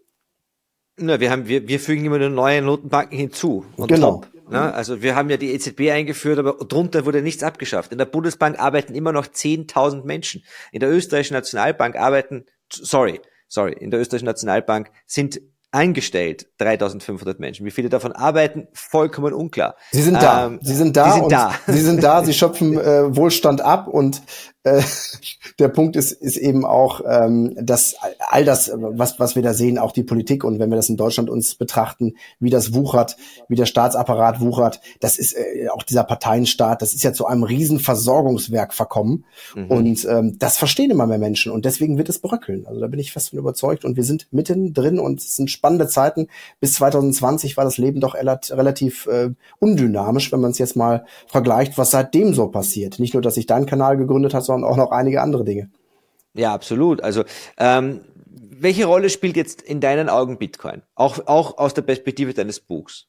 Na, wir haben, wir, wir fügen immer nur neue Notenbanken hinzu. Und genau. Top. Ja, also wir haben ja die E Z B eingeführt, aber drunter wurde nichts abgeschafft. In der Bundesbank arbeiten immer noch zehntausend Menschen. In der österreichischen Nationalbank arbeiten, sorry, sorry, in der österreichischen Nationalbank sind eingestellt dreitausendfünfhundert Menschen. Wie viele davon arbeiten, vollkommen unklar. Sie sind da. Ähm, sie sind da. Sie sind und da. Sie sind da. Sie schöpfen äh, Wohlstand ab, und äh, der Punkt ist ist eben auch, ähm, dass all das, was was wir da sehen, auch die Politik, und wenn wir das in Deutschland uns betrachten, wie das wuchert, wie der Staatsapparat wuchert, das ist äh, auch dieser Parteienstaat, das ist ja zu einem riesen Versorgungswerk verkommen, mhm. und ähm, das verstehen immer mehr Menschen, und deswegen wird es bröckeln. Also da bin ich fest von überzeugt, und wir sind mittendrin, und es sind spannende Zeiten. Bis zwanzig zwanzig war das Leben doch relativ äh, undynamisch, wenn man es jetzt mal vergleicht, was seitdem so passiert. Nicht nur, dass sich dein Kanal gegründet hat, sondern auch noch einige andere Dinge. Ja, absolut. Also ähm, welche Rolle spielt jetzt in deinen Augen Bitcoin? Auch, auch aus der Perspektive deines Buchs?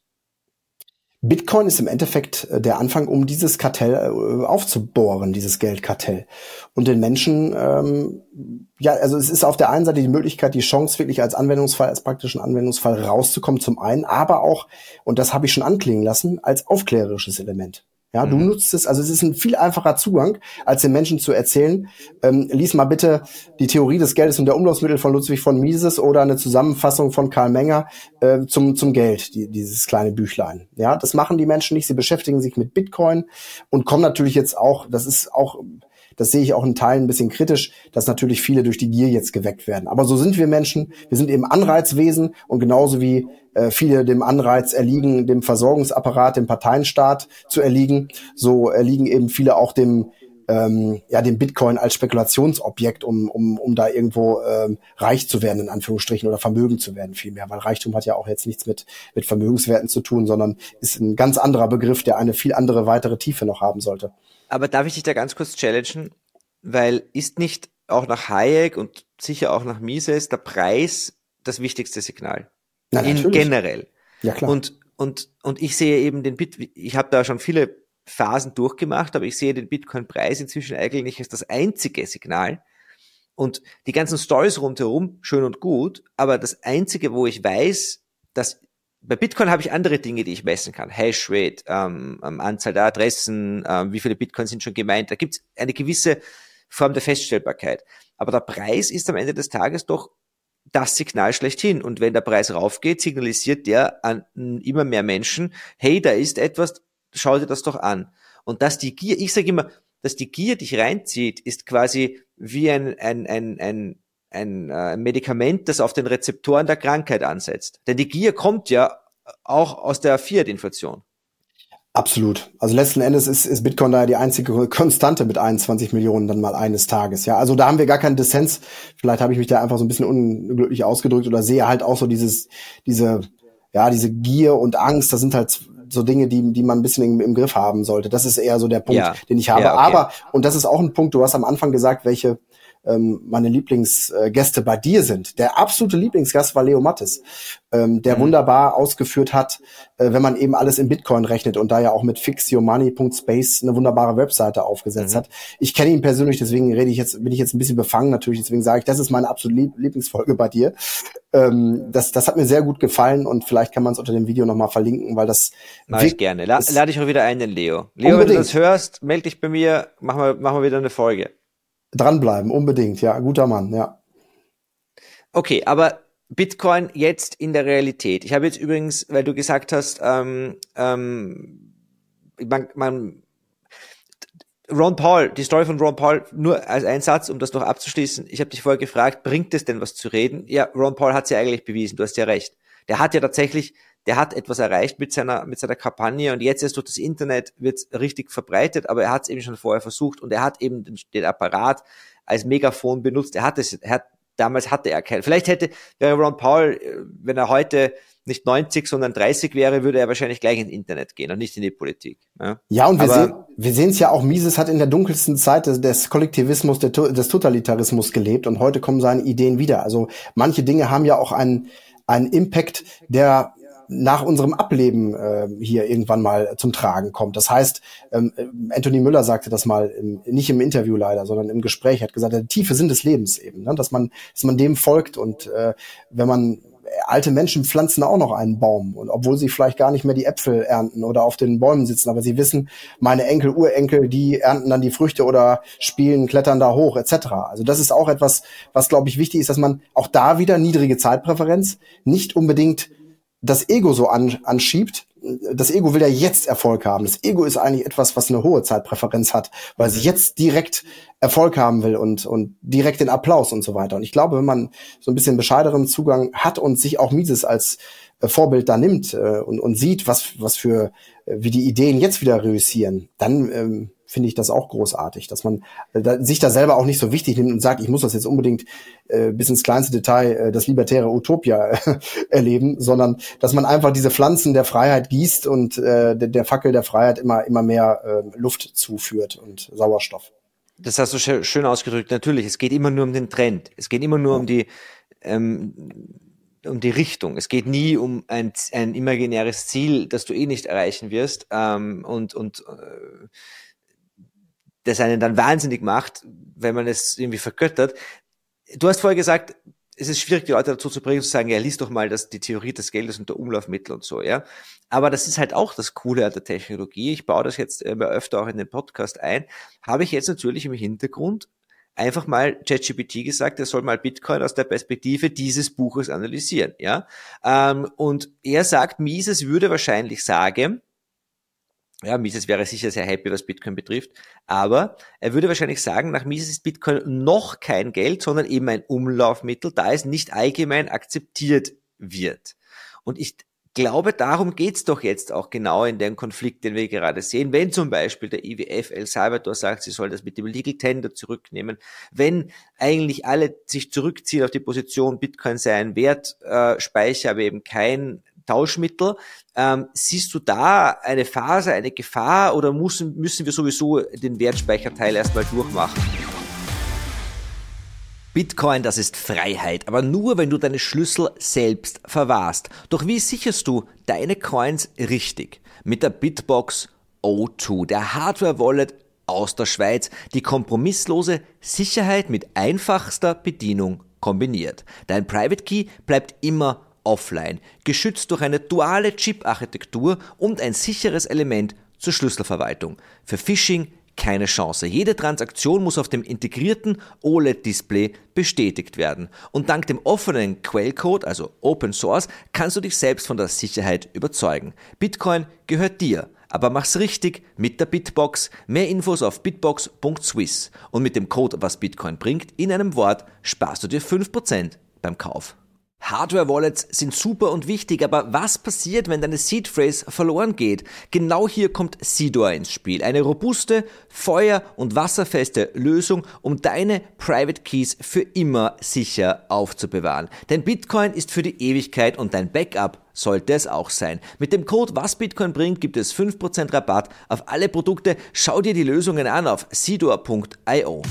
Bitcoin ist im Endeffekt der Anfang, um dieses Kartell äh, aufzubohren, dieses Geldkartell. Und den Menschen, ähm, ja, also es ist auf der einen Seite die Möglichkeit, die Chance wirklich als Anwendungsfall, als praktischen Anwendungsfall rauszukommen zum einen, aber auch, und das habe ich schon anklingen lassen, als aufklärerisches Element. Ja, du mhm. nutzt es, also es ist ein viel einfacher Zugang, als den Menschen zu erzählen, ähm, lies mal bitte die Theorie des Geldes und der Umlaufsmittel von Ludwig von Mises oder eine Zusammenfassung von Karl Menger äh, zum zum Geld, die, dieses kleine Büchlein. Ja, das machen die Menschen nicht, sie beschäftigen sich mit Bitcoin und kommen natürlich jetzt auch, das ist auch, das sehe ich auch in Teilen ein bisschen kritisch, dass natürlich viele durch die Gier jetzt geweckt werden. Aber so sind wir Menschen, wir sind eben Anreizwesen, und genauso wie äh, viele dem Anreiz erliegen, dem Versorgungsapparat, dem Parteienstaat zu erliegen, so erliegen eben viele auch dem ähm, ja dem Bitcoin als Spekulationsobjekt, um um um da irgendwo ähm, reich zu werden, in Anführungsstrichen, oder vermögend zu werden vielmehr, weil Reichtum hat ja auch jetzt nichts mit mit Vermögenswerten zu tun, sondern ist ein ganz anderer Begriff, der eine viel andere weitere Tiefe noch haben sollte. Aber darf ich dich da ganz kurz challengen? Weil ist nicht auch nach Hayek, und sicher auch nach Mises, der Preis das wichtigste Signal. Na, in generell. Ja, klar. Und, und, und ich sehe eben den Bit, ich habe da schon viele Phasen durchgemacht, aber ich sehe den Bitcoin-Preis inzwischen eigentlich als das einzige Signal. Und die ganzen Stories rundherum, schön und gut, aber das einzige, wo ich weiß, dass bei Bitcoin habe ich andere Dinge, die ich messen kann. Hashrate, ähm, Anzahl der Adressen, ähm, wie viele Bitcoins sind schon gemeint. Da gibt es eine gewisse Form der Feststellbarkeit. Aber der Preis ist am Ende des Tages doch das Signal schlechthin. Und wenn der Preis raufgeht, signalisiert der an immer mehr Menschen, hey, da ist etwas, schau dir das doch an. Und dass die Gier, ich sage immer, dass die Gier dich reinzieht, ist quasi wie ein, ein, ein, ein, ein, ein Medikament, das auf den Rezeptoren der Krankheit ansetzt. Denn die Gier kommt ja auch aus der Fiat-Inflation. Absolut. Also letzten Endes ist, ist Bitcoin da die einzige Konstante mit einundzwanzig Millionen dann mal eines Tages. Ja, also da haben wir gar keinen Dissens. Vielleicht habe ich mich da einfach so ein bisschen unglücklich ausgedrückt oder sehe halt auch so dieses, diese, ja, diese Gier und Angst. Das sind halt so Dinge, die, die man ein bisschen im, im Griff haben sollte. Das ist eher so der Punkt, ja, den ich habe. Ja, okay. Aber, und das ist auch ein Punkt, du hast am Anfang gesagt, welche ähm, meine Lieblingsgäste bei dir sind. Der absolute Lieblingsgast war Leo Mattes, ähm, der mhm. wunderbar ausgeführt hat, äh, wenn man eben alles in Bitcoin rechnet und da ja auch mit fix your money Punkt space eine wunderbare Webseite aufgesetzt mhm. hat. Ich kenne ihn persönlich, deswegen rede ich jetzt, bin ich jetzt ein bisschen befangen natürlich, deswegen sage ich, das ist meine absolute Lieblingsfolge bei dir. Ähm, das, das hat mir sehr gut gefallen und vielleicht kann man es unter dem Video nochmal verlinken, weil das... Mach ich gerne. La- lade ich auch wieder ein, den Leo. Leo, unbedingt. Wenn du das hörst, melde dich bei mir, machen wir, machen wir wieder eine Folge. Dranbleiben, unbedingt, ja, guter Mann, ja. Okay, aber Bitcoin jetzt in der Realität. Ich habe jetzt übrigens, weil du gesagt hast, ähm, ähm, man, man, Ron Paul, die Story von Ron Paul, nur als ein Satz, um das noch abzuschließen. Ich habe dich vorher gefragt, bringt es denn was zu reden? Ja, Ron Paul hat es ja eigentlich bewiesen, du hast ja recht. Der hat ja tatsächlich, der hat etwas erreicht mit seiner mit seiner Kampagne und jetzt erst durch das Internet wird es richtig verbreitet, aber er hat es eben schon vorher versucht und er hat eben den, den Apparat als Megafon benutzt. Er hat es, er hat, damals hatte er keinen. Vielleicht hätte, wäre Ron Paul, wenn er heute nicht neunzig, sondern dreißig wäre, würde er wahrscheinlich gleich ins Internet gehen und nicht in die Politik. Ja, ja und wir aber, sehen wir sehen es ja auch, Mises hat in der dunkelsten Zeit des, des Kollektivismus, des, des Totalitarismus gelebt und heute kommen seine Ideen wieder. Also manche Dinge haben ja auch einen, einen Impact, der nach unserem Ableben äh, hier irgendwann mal zum Tragen kommt. Das heißt, ähm, Anthony Müller sagte das mal, im, nicht im Interview leider, sondern im Gespräch, hat gesagt, der tiefe Sinn des Lebens eben, ne? dass man dass man dem folgt und äh, wenn man alte Menschen pflanzen auch noch einen Baum und obwohl sie vielleicht gar nicht mehr die Äpfel ernten oder auf den Bäumen sitzen, aber sie wissen, meine Enkel, Urenkel, die ernten dann die Früchte oder spielen, klettern da hoch et cetera. Also das ist auch etwas, was glaube ich wichtig ist, dass man auch da wieder niedrige Zeitpräferenz, nicht unbedingt das Ego so an, anschiebt. Das Ego will ja jetzt Erfolg haben. Das Ego ist eigentlich etwas, was eine hohe Zeitpräferenz hat, weil es jetzt direkt Erfolg haben will und und direkt den Applaus und so weiter. Und ich glaube, wenn man so ein bisschen bescheideren Zugang hat und sich auch Mises als äh, Vorbild da nimmt äh, und und sieht, was was für äh, wie die Ideen jetzt wieder reüssieren, dann ähm, finde ich das auch großartig, dass man äh, da, sich da selber auch nicht so wichtig nimmt und sagt, ich muss das jetzt unbedingt äh, bis ins kleinste Detail äh, das libertäre Utopia äh, erleben, sondern dass man einfach diese Pflanzen der Freiheit gießt und äh, der, der Fackel der Freiheit immer immer mehr äh, Luft zuführt und Sauerstoff. Das hast du schön ausgedrückt. Natürlich, es geht immer nur um den Trend. Es geht immer nur um die ähm, um die Richtung. Es geht nie um ein, ein imaginäres Ziel, das du eh nicht erreichen wirst ähm, und und äh, das einen dann wahnsinnig macht, wenn man es irgendwie vergöttert. Du hast vorher gesagt, es ist schwierig, die Leute dazu zu bringen, zu sagen, ja, lies doch mal das, die Theorie des Geldes und der Umlaufmittel und so, ja. Aber das ist halt auch das Coole an der Technologie. Ich baue das jetzt immer öfter auch in den Podcast ein. Habe ich jetzt natürlich im Hintergrund einfach mal ChatGPT gesagt, er soll mal Bitcoin aus der Perspektive dieses Buches analysieren, ja. Und er sagt, Mises würde wahrscheinlich sagen, ja, Mises wäre sicher sehr happy, was Bitcoin betrifft, aber er würde wahrscheinlich sagen, nach Mises ist Bitcoin noch kein Geld, sondern eben ein Umlaufmittel, da es nicht allgemein akzeptiert wird. Und ich glaube, darum geht's doch jetzt auch genau in dem Konflikt, den wir gerade sehen. Wenn zum Beispiel der I W F El Salvador sagt, sie soll das mit dem Legal Tender zurücknehmen, wenn eigentlich alle sich zurückziehen auf die Position, Bitcoin sei ein Wertspeicher, aber eben kein Tauschmittel. Ähm, siehst du da eine Phase, eine Gefahr oder müssen, müssen wir sowieso den Wertspeicherteil erstmal durchmachen? Bitcoin, das ist Freiheit, aber nur, wenn du deine Schlüssel selbst verwahrst. Doch wie sicherst du deine Coins richtig? Mit der Bitbox O zwei, der Hardware-Wallet aus der Schweiz, die kompromisslose Sicherheit mit einfachster Bedienung kombiniert. Dein Private Key bleibt immer offline, geschützt durch eine duale Chip-Architektur und ein sicheres Element zur Schlüsselverwaltung. Für Phishing keine Chance. Jede Transaktion muss auf dem integrierten O L E D-Display bestätigt werden. Und dank dem offenen Quellcode, also Open Source, kannst du dich selbst von der Sicherheit überzeugen. Bitcoin gehört dir, aber mach's richtig mit der Bitbox. Mehr Infos auf bitbox punkt swiss. Und mit dem Code Was Bitcoin bringt, in einem Wort, sparst du dir fünf Prozent beim Kauf. Hardware-Wallets sind super und wichtig, aber was passiert, wenn deine Seed-Phrase verloren geht? Genau hier kommt Seedor ins Spiel. Eine robuste, feuer- und wasserfeste Lösung, um deine Private Keys für immer sicher aufzubewahren. Denn Bitcoin ist für die Ewigkeit und dein Backup sollte es auch sein. Mit dem Code Was Bitcoin bringt gibt es fünf Prozent Rabatt auf alle Produkte. Schau dir die Lösungen an auf seedor punkt io.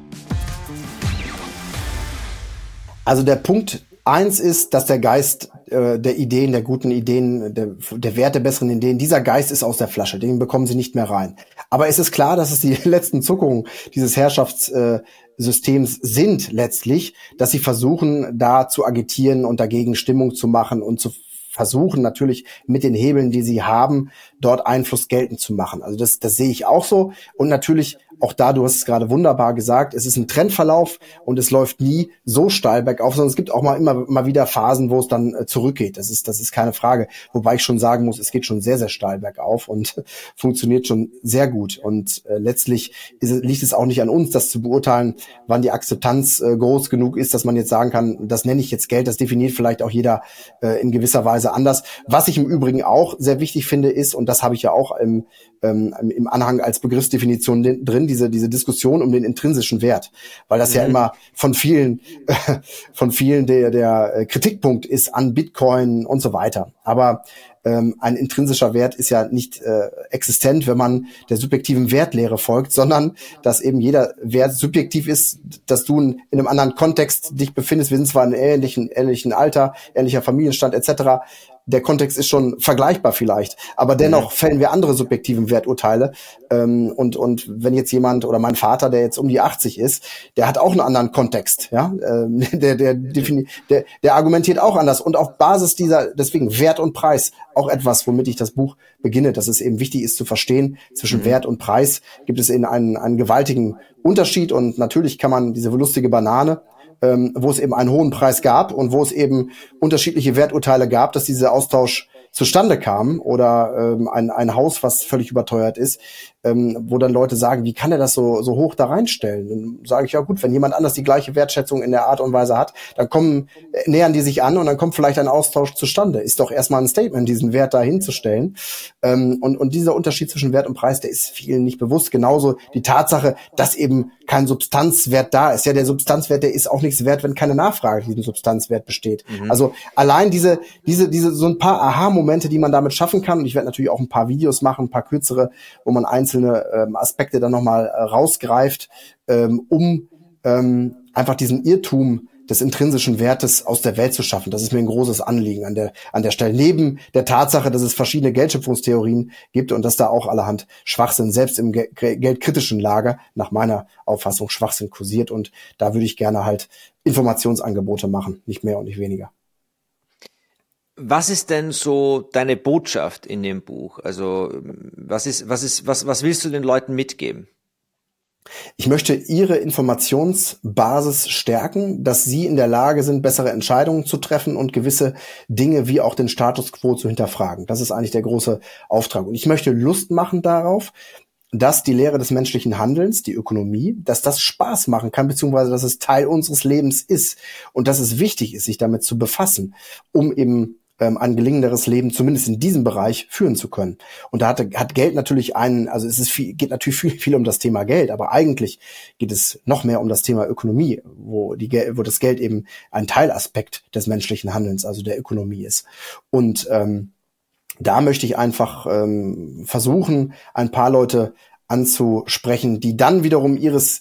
Also der Punkt Eins ist, dass der Geist äh, der Ideen, der guten Ideen, der, der Wert der besseren Ideen, dieser Geist ist aus der Flasche, den bekommen sie nicht mehr rein. Aber es ist klar, dass es die letzten Zuckungen dieses Herrschaftssystems äh, sind letztlich, dass sie versuchen, da zu agitieren und dagegen Stimmung zu machen und zu versuchen natürlich mit den Hebeln, die sie haben, dort Einfluss geltend zu machen. Also das, das sehe ich auch so. Und natürlich auch da, du hast es gerade wunderbar gesagt, es ist ein Trendverlauf und es läuft nie so steil bergauf, sondern es gibt auch mal immer mal wieder Phasen, wo es dann äh, zurückgeht. Das ist, das ist keine Frage. Wobei ich schon sagen muss, es geht schon sehr, sehr steil bergauf und funktioniert schon sehr gut. Und äh, letztlich ist, liegt es auch nicht an uns, das zu beurteilen, wann die Akzeptanz äh, groß genug ist, dass man jetzt sagen kann, das nenne ich jetzt Geld. Das definiert vielleicht auch jeder äh, in gewisser Weise anders. Was ich im Übrigen auch sehr wichtig finde, ist, und das habe ich ja auch im, ähm, im Anhang als Begriffsdefinition drin, diese diese Diskussion um den intrinsischen Wert, weil das mhm. ja immer von vielen äh, von vielen der der Kritikpunkt ist an Bitcoin und so weiter. Aber ähm, ein intrinsischer Wert ist ja nicht äh, existent, wenn man der subjektiven Wertlehre folgt, sondern dass eben jeder Wert subjektiv ist, dass du in einem anderen Kontext dich befindest. Wir sind zwar in einem ähnlichen ähnlichen Alter, ähnlicher Familienstand et cetera. Der Kontext ist schon vergleichbar vielleicht, aber dennoch fällen wir andere subjektiven Werturteile. Ähm, und und wenn jetzt jemand oder mein Vater, der jetzt um die achtzig ist, der hat auch einen anderen Kontext, ja, ähm, der der, defini- der der argumentiert auch anders. Und auf Basis dieser, deswegen Wert und Preis, auch etwas, womit ich das Buch beginne, dass es eben wichtig ist zu verstehen, zwischen mhm. Wert und Preis gibt es eben einen einen gewaltigen Unterschied. Und natürlich kann man diese lustige Banane, Ähm, wo es eben einen hohen Preis gab und wo es eben unterschiedliche Werturteile gab, dass dieser Austausch zustande kam, oder ähm, ein, ein Haus, was völlig überteuert ist, ähm, wo dann Leute sagen, wie kann er das so so hoch da reinstellen? Dann sage ich, ja gut, wenn jemand anders die gleiche Wertschätzung in der Art und Weise hat, dann kommen äh, nähern die sich an und dann kommt vielleicht ein Austausch zustande. Ist doch erstmal ein Statement, diesen Wert da hinzustellen. Ähm, und, und dieser Unterschied zwischen Wert und Preis, der ist vielen nicht bewusst. Genauso die Tatsache, dass eben kein Substanzwert da ist. Ja, der Substanzwert, der ist auch nichts wert, wenn keine Nachfrage nach diesem Substanzwert besteht. Mhm. Also allein diese diese diese so ein paar Aha-Momente, die man damit schaffen kann. Und ich werde natürlich auch ein paar Videos machen, ein paar kürzere, wo man einzelne ähm, Aspekte dann nochmal äh, rausgreift, ähm, um ähm, einfach diesen Irrtum des intrinsischen Wertes aus der Welt zu schaffen. Das ist mir ein großes Anliegen an der an der Stelle. Neben der Tatsache, dass es verschiedene Geldschöpfungstheorien gibt und dass da auch allerhand Schwachsinn, selbst im ge- geldkritischen Lager, nach meiner Auffassung Schwachsinn kursiert. Und da würde ich gerne halt Informationsangebote machen, nicht mehr und nicht weniger. Was ist denn so deine Botschaft in dem Buch? Also was ist, was ist, was, was willst du den Leuten mitgeben? Ich möchte ihre Informationsbasis stärken, dass sie in der Lage sind, bessere Entscheidungen zu treffen und gewisse Dinge wie auch den Status quo zu hinterfragen. Das ist eigentlich der große Auftrag. Und ich möchte Lust machen darauf, dass die Lehre des menschlichen Handelns, die Ökonomie, dass das Spaß machen kann, beziehungsweise dass es Teil unseres Lebens ist und dass es wichtig ist, sich damit zu befassen, um eben ähm, ein gelingenderes Leben zumindest in diesem Bereich führen zu können. Und da hat, hat Geld natürlich einen, also es ist viel, geht natürlich viel, viel um das Thema Geld, aber eigentlich geht es noch mehr um das Thema Ökonomie, wo die wo das Geld eben ein Teilaspekt des menschlichen Handelns, also der Ökonomie ist. Und ähm, da möchte ich einfach ähm, versuchen, ein paar Leute anzusprechen, die dann wiederum ihres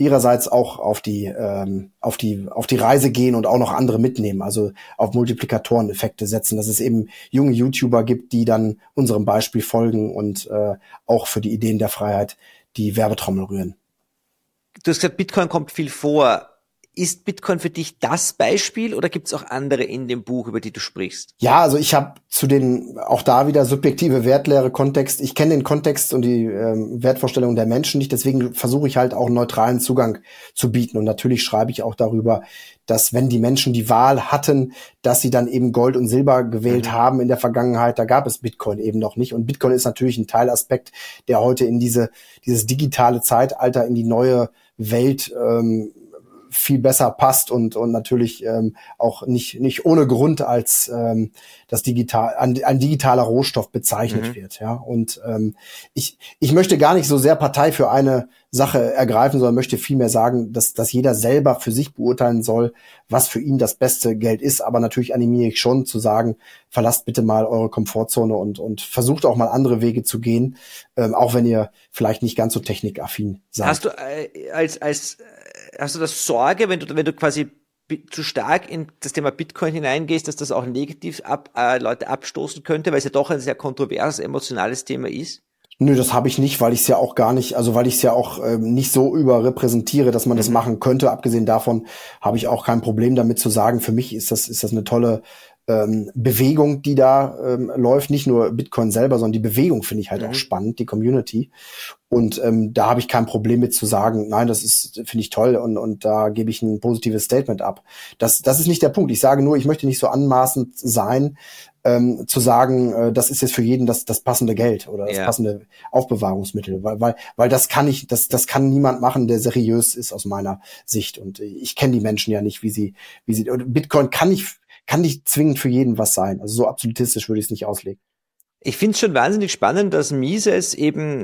ihrerseits auch auf die, ähm, auf die, auf die Reise gehen und auch noch andere mitnehmen, also auf Multiplikatoreneffekte setzen, dass es eben junge YouTuber gibt, die dann unserem Beispiel folgen und äh, auch für die Ideen der Freiheit die Werbetrommel rühren. Du hast gesagt, Bitcoin kommt viel vor. Ist Bitcoin für dich das Beispiel oder gibt es auch andere in dem Buch, über die du sprichst? Ja, also ich habe zu den, auch da wieder subjektive Wertlehre, Kontext. Ich kenne den Kontext und die ähm, Wertvorstellungen der Menschen nicht, deswegen versuche ich halt auch einen neutralen Zugang zu bieten. Und natürlich schreibe ich auch darüber, dass wenn die Menschen die Wahl hatten, dass sie dann eben Gold und Silber gewählt mhm. haben in der Vergangenheit, da gab es Bitcoin eben noch nicht. Und Bitcoin ist natürlich ein Teilaspekt, der heute in diese dieses digitale Zeitalter, in die neue Welt ähm, viel besser passt und und natürlich ähm, auch nicht nicht ohne Grund als ähm, das digital ein, ein digitaler Rohstoff bezeichnet mhm. wird, ja. Und ähm, ich ich möchte gar nicht so sehr Partei für eine Sache ergreifen, sondern möchte vielmehr sagen, dass dass jeder selber für sich beurteilen soll, was für ihn das beste Geld ist. Aber natürlich animiere ich schon zu sagen, verlasst bitte mal eure Komfortzone und und versucht auch mal andere Wege zu gehen, ähm, auch wenn ihr vielleicht nicht ganz so technikaffin seid. Hast du äh, als als Hast du das Sorge, wenn du wenn du quasi zu stark in das Thema Bitcoin hineingehst, dass das auch negativ ab, äh, Leute abstoßen könnte, weil es ja doch ein sehr kontroverses, emotionales Thema ist? Nö, das habe ich nicht, weil ich es ja auch gar nicht, also weil ich es ja auch ähm, nicht so überrepräsentiere, dass man mhm. das machen könnte. Abgesehen davon habe ich auch kein Problem damit zu sagen, für mich ist das ist das eine tolle ähm, Bewegung, die da ähm, läuft. Nicht nur Bitcoin selber, sondern die Bewegung finde ich halt mhm. auch spannend, die Community. Und ähm, da habe ich kein Problem mit zu sagen, nein, das ist, finde ich toll und und da gebe ich ein positives Statement ab. Das das ist nicht der Punkt. Ich sage nur, ich möchte nicht so anmaßend sein, ähm, zu sagen, äh, das ist jetzt für jeden das das passende Geld oder das ja. passende Aufbewahrungsmittel, weil weil weil das kann ich, das das kann niemand machen, der seriös ist aus meiner Sicht. Und ich kenne die Menschen ja nicht, wie sie wie sie. Bitcoin kann nicht kann nicht zwingend für jeden was sein. Also so absolutistisch würde ich es nicht auslegen. Ich finde es schon wahnsinnig spannend, dass Mises eben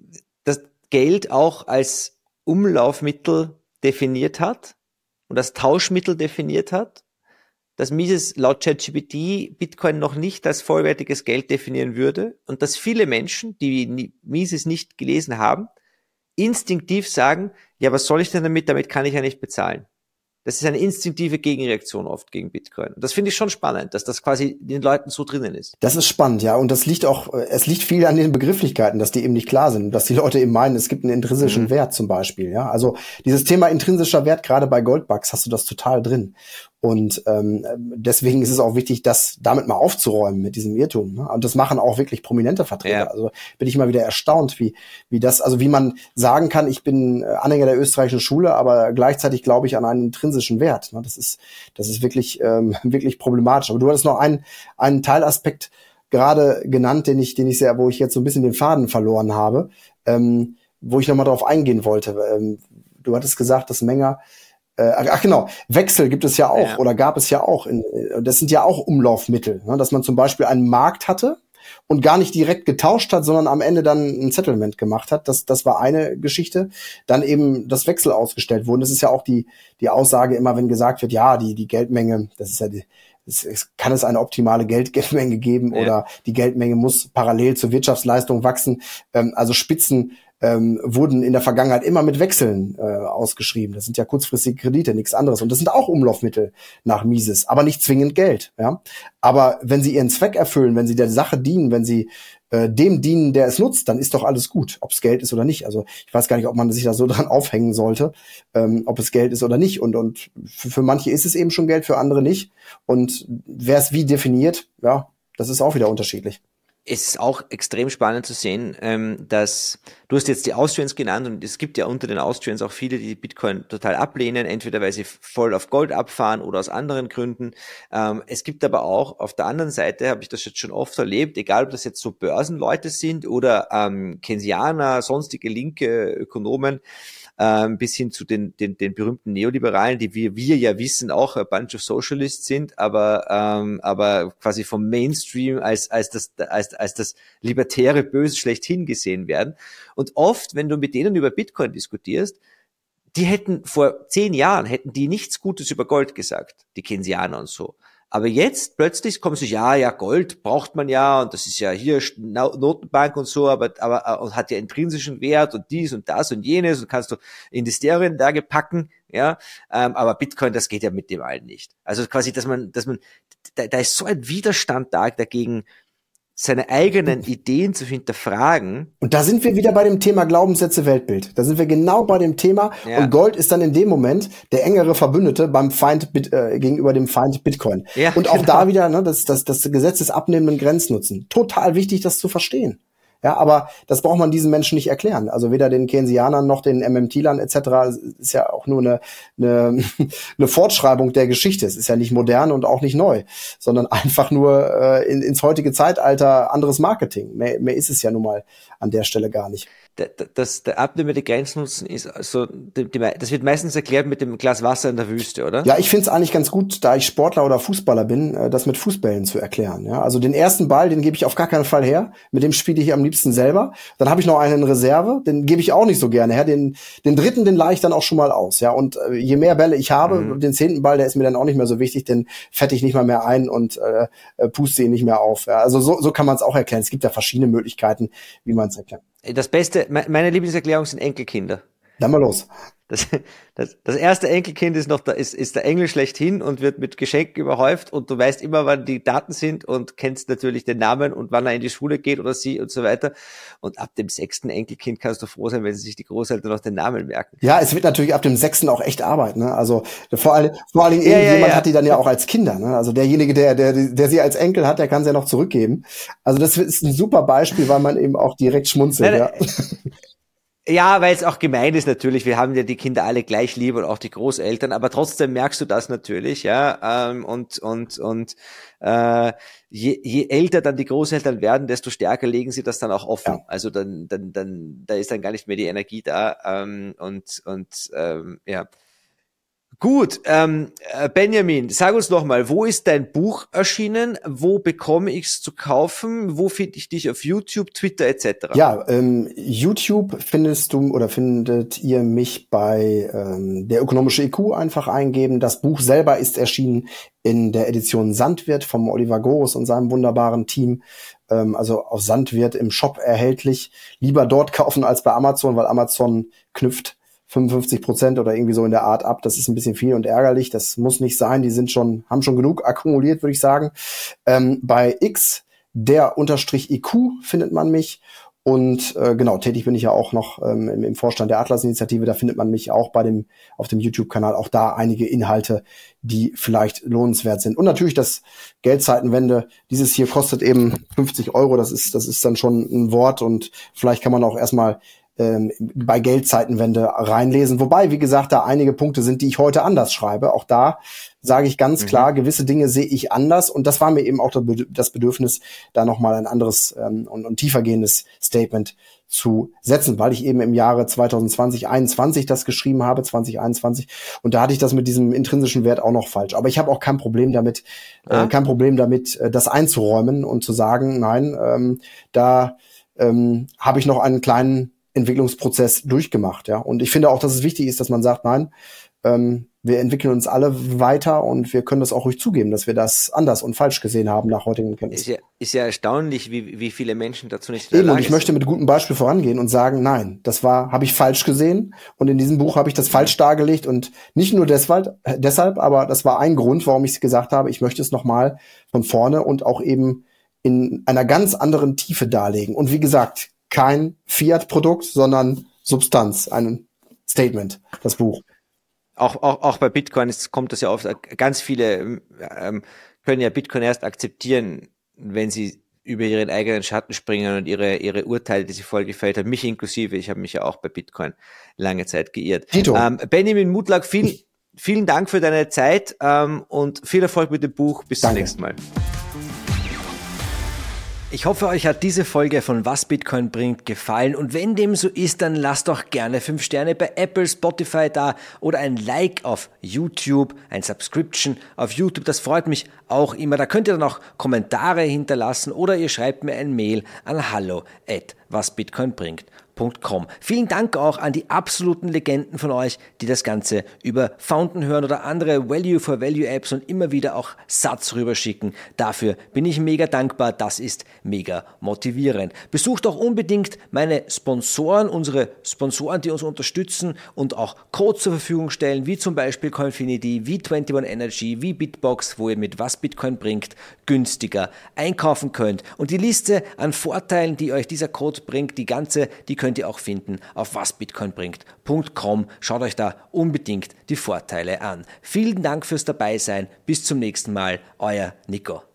das Geld auch als Umlaufmittel definiert hat und als Tauschmittel definiert hat, dass Mises laut ChatGPT Bitcoin noch nicht als vollwertiges Geld definieren würde und dass viele Menschen, die Mises nicht gelesen haben, instinktiv sagen, ja, was soll ich denn damit, damit kann ich ja nicht bezahlen. Das ist eine instinktive Gegenreaktion oft gegen Bitcoin. Und das finde ich schon spannend, dass das quasi den Leuten so drinnen ist. Das ist spannend, ja. Und das liegt auch, es liegt viel an den Begrifflichkeiten, dass die eben nicht klar sind. Dass die Leute eben meinen, es gibt einen intrinsischen mhm. Wert zum Beispiel, ja. Also dieses Thema intrinsischer Wert, gerade bei Goldbugs hast du das total drin. Und ähm, deswegen ist es auch wichtig, das damit mal aufzuräumen mit diesem Irrtum. Ne? Und das machen auch wirklich prominente Vertreter. Ja. Also bin ich mal wieder erstaunt, wie wie das, also wie man sagen kann, ich bin Anhänger der österreichischen Schule, aber gleichzeitig glaube ich an einen intrinsischen Wert. Ne? Das ist das ist wirklich ähm, wirklich problematisch. Aber du hattest noch einen einen Teilaspekt gerade genannt, den ich den ich sehr, wo ich jetzt so ein bisschen den Faden verloren habe, ähm, wo ich noch mal drauf eingehen wollte. Ähm, du hattest gesagt, dass Menger Ach genau, Wechsel gibt es ja auch ja. oder gab es ja auch. In, das sind ja auch Umlaufmittel, ne? Dass man zum Beispiel einen Markt hatte und gar nicht direkt getauscht hat, sondern am Ende dann ein Settlement gemacht hat. Das, das war eine Geschichte. Dann eben das Wechsel ausgestellt wurden. Das ist ja auch die die Aussage immer, wenn gesagt wird, ja, die die Geldmenge, das ist ja die, es, es kann es eine optimale Geldmenge geben ja. oder die Geldmenge muss parallel zur Wirtschaftsleistung wachsen. Ähm, also Spitzen ähm, wurden in der Vergangenheit immer mit Wechseln äh, ausgeschrieben. Das sind ja kurzfristige Kredite, nichts anderes. Und das sind auch Umlaufmittel nach Mises, aber nicht zwingend Geld. Ja, aber wenn sie ihren Zweck erfüllen, wenn sie der Sache dienen, wenn sie äh, dem dienen, der es nutzt, dann ist doch alles gut, ob es Geld ist oder nicht. Also ich weiß gar nicht, ob man sich da so dran aufhängen sollte, ähm, ob es Geld ist oder nicht. Und und für, für manche ist es eben schon Geld, für andere nicht. Und wer es wie definiert, ja, das ist auch wieder unterschiedlich. Es ist auch extrem spannend zu sehen, ähm, dass du hast jetzt die Austrians genannt und es gibt ja unter den Austrians auch viele, die Bitcoin total ablehnen, entweder weil sie voll auf Gold abfahren oder aus anderen Gründen. Ähm, es gibt aber auch auf der anderen Seite, habe ich das jetzt schon oft erlebt, egal ob das jetzt so Börsenleute sind oder ähm, Keynesianer, sonstige linke Ökonomen, ähm, bis hin zu den, den, den berühmten Neoliberalen, die wir, wir ja wissen, auch a bunch of Socialists sind, aber, ähm, aber quasi vom Mainstream als, als das, als, als das libertäre Böse schlechthin gesehen werden. Und oft, wenn du mit denen über Bitcoin diskutierst, die hätten vor zehn Jahren, hätten die nichts Gutes über Gold gesagt, die Keynesianer und so. Aber jetzt plötzlich kommen sie, ja, ja, Gold braucht man ja und das ist ja hier Notenbank und so, aber, aber und hat ja intrinsischen Wert und dies und das und jenes und kannst du in die Stereoanlage packen, ja, ähm, aber Bitcoin, das geht ja mit dem allen nicht. Also quasi, dass man, dass man, da, da ist so ein Widerstand da dagegen, seine eigenen Ideen zu hinterfragen. Und da sind wir wieder bei dem Thema Glaubenssätze, Weltbild. Da sind wir genau bei dem Thema. Ja. Und Gold ist dann in dem Moment der engere Verbündete beim Feind Bit, äh, gegenüber dem Feind Bitcoin. Ja, und auch genau. Da wieder, ne, das, das, das Gesetz des abnehmenden Grenznutzen. Total wichtig, das zu verstehen. Ja, aber das braucht man diesen Menschen nicht erklären. Also weder den Keynesianern noch den M M T-Lern et cetera. Ist ja auch nur eine, eine, eine Fortschreibung der Geschichte. Es ist ja nicht modern und auch nicht neu, sondern einfach nur äh, in, ins heutige Zeitalter anderes Marketing. Mehr, mehr ist es ja nun mal an der Stelle gar nicht. Das, der abnehmende Grenznutzen ist also, die, die, das wird meistens erklärt mit dem Glas Wasser in der Wüste, oder? Ja, ich finde es eigentlich ganz gut, da ich Sportler oder Fußballer bin, das mit Fußbällen zu erklären. Ja, also den ersten Ball, den gebe ich auf gar keinen Fall her. Mit dem spiele ich am liebsten selber. Dann habe ich noch einen in Reserve, den gebe ich auch nicht so gerne her. Den, den dritten, den leihe ich dann auch schon mal aus. Ja, und äh, je mehr Bälle ich habe, mhm. den zehnten Ball, der ist mir dann auch nicht mehr so wichtig, den fette ich nicht mal mehr ein und äh, puste ihn nicht mehr auf. Ja, also so, so kann man es auch erklären. Es gibt ja verschiedene Möglichkeiten, wie man es erklärt. Das Beste, meine Lieblingserklärung sind Enkelkinder. Dann mal los. Das, das, das erste Enkelkind ist noch da, ist, ist der Engel schlechthin und wird mit Geschenken überhäuft und du weißt immer, wann die Daten sind und kennst natürlich den Namen und wann er in die Schule geht oder sie und so weiter. Und ab dem sechsten Enkelkind kannst du froh sein, wenn sie sich die Großeltern noch den Namen merken. Ja, es wird natürlich ab dem sechsten auch echt Arbeit, ne? Also vor allem, vor allen Dingen ja, irgendjemand ja, ja. hat die dann ja auch als Kinder, ne? Also derjenige, der, der, der sie als Enkel hat, der kann sie ja noch zurückgeben. Also das ist ein super Beispiel, weil man eben auch direkt schmunzelt, nein, ja. Ja, weil es auch gemein ist natürlich, wir haben ja die Kinder alle gleich lieb und auch die Großeltern, aber trotzdem merkst du das natürlich, ja, ähm, und und und äh, je, je älter dann die Großeltern werden, desto stärker legen sie das dann auch offen. Ja. Also dann dann dann da ist dann gar nicht mehr die Energie da ähm, und und ähm, ja. Gut, ähm, Benjamin, sag uns noch mal, wo ist dein Buch erschienen? Wo bekomme ich es zu kaufen? Wo finde ich dich auf YouTube, Twitter et cetera? Ja, ähm, YouTube findest du oder findet ihr mich bei ähm, der ökonomische I Q einfach eingeben. Das Buch selber ist erschienen in der Edition Sandwirt vom Oliver Gorus und seinem wunderbaren Team. Ähm, also auf Sandwirt im Shop erhältlich. Lieber dort kaufen als bei Amazon, weil Amazon knüpft fünfundfünfzig Prozent oder irgendwie so in der Art ab. Das ist ein bisschen viel und ärgerlich. Das muss nicht sein. Die sind schon, haben schon genug akkumuliert, würde ich sagen. Ähm, bei X, der Unterstrich I Q findet man mich. Und äh, genau, tätig bin ich ja auch noch ähm, im, im Vorstand der Atlas-Initiative. Da findet man mich auch bei dem auf dem YouTube-Kanal. Auch da einige Inhalte, die vielleicht lohnenswert sind. Und natürlich das Geldzeitenwende. Dieses hier kostet eben fünfzig Euro. Das ist das ist dann schon ein Wort. Und vielleicht kann man auch erstmal bei Geldzeitenwende reinlesen. Wobei, wie gesagt, da einige Punkte sind, die ich heute anders schreibe. Auch da sage ich ganz mhm. klar, gewisse Dinge sehe ich anders. Und das war mir eben auch das Bedürfnis, da nochmal ein anderes ähm, und, und tiefergehendes Statement zu setzen, weil ich eben im Jahre zwanzig zwanzig, einundzwanzig das geschrieben habe, zwanzig einundzwanzig. Und da hatte ich das mit diesem intrinsischen Wert auch noch falsch. Aber ich habe auch kein Problem damit, ah. äh, kein Problem damit, äh, das einzuräumen und zu sagen, nein, ähm, da ähm, habe ich noch einen kleinen Entwicklungsprozess durchgemacht, ja. Und ich finde auch, dass es wichtig ist, dass man sagt, nein, ähm, wir entwickeln uns alle weiter und wir können das auch ruhig zugeben, dass wir das anders und falsch gesehen haben nach heutigen Kenntnissen. Ist ja, ist ja erstaunlich, wie, wie viele Menschen dazu nicht in der Eben, Lage und ich sind. möchte mit gutem Beispiel vorangehen und sagen, nein, das war, habe ich falsch gesehen und in diesem Buch habe ich das falsch dargelegt und nicht nur deshalb, äh, deshalb, aber das war ein Grund, warum ich es gesagt habe, ich möchte es nochmal von vorne und auch eben in einer ganz anderen Tiefe darlegen. Und wie gesagt, kein Fiat-Produkt, sondern Substanz, ein Statement, das Buch. Auch, auch, auch bei Bitcoin ist, kommt das ja oft, ganz viele ähm, können ja Bitcoin erst akzeptieren, wenn sie über ihren eigenen Schatten springen und ihre ihre Urteile, die sie vorher gefällt haben, mich inklusive, ich habe mich ja auch bei Bitcoin lange Zeit geirrt. Ähm, Benjamin Mutlak, vielen, vielen Dank für deine Zeit ähm, und viel Erfolg mit dem Buch. Bis Danke. Zum nächsten Mal. Ich hoffe, euch hat diese Folge von Was Bitcoin bringt gefallen und wenn dem so ist, dann lasst doch gerne fünf Sterne bei Apple, Spotify da oder ein Like auf YouTube, ein Subscription auf YouTube, das freut mich auch immer. Da könnt ihr dann auch Kommentare hinterlassen oder ihr schreibt mir ein Mail an hallo at was Bitcoin bringt. Vielen Dank auch an die absoluten Legenden von euch, die das Ganze über Fountain hören oder andere Value-for-Value-Apps und immer wieder auch Satz rüberschicken. Dafür bin ich mega dankbar, das ist mega motivierend. Besucht auch unbedingt meine Sponsoren, unsere Sponsoren, die uns unterstützen und auch Codes zur Verfügung stellen, wie zum Beispiel Coinfinity, wie einundzwanzig Energy, wie Bitbox, wo ihr mit was Bitcoin bringt, günstiger einkaufen könnt. Und die Liste an Vorteilen, die euch dieser Code bringt, die ganze, die könnt ihr auch finden auf was bitcoin bringt punkt com. Schaut euch da unbedingt die Vorteile an. Vielen Dank fürs Dabeisein. Bis zum nächsten Mal. Euer Nico.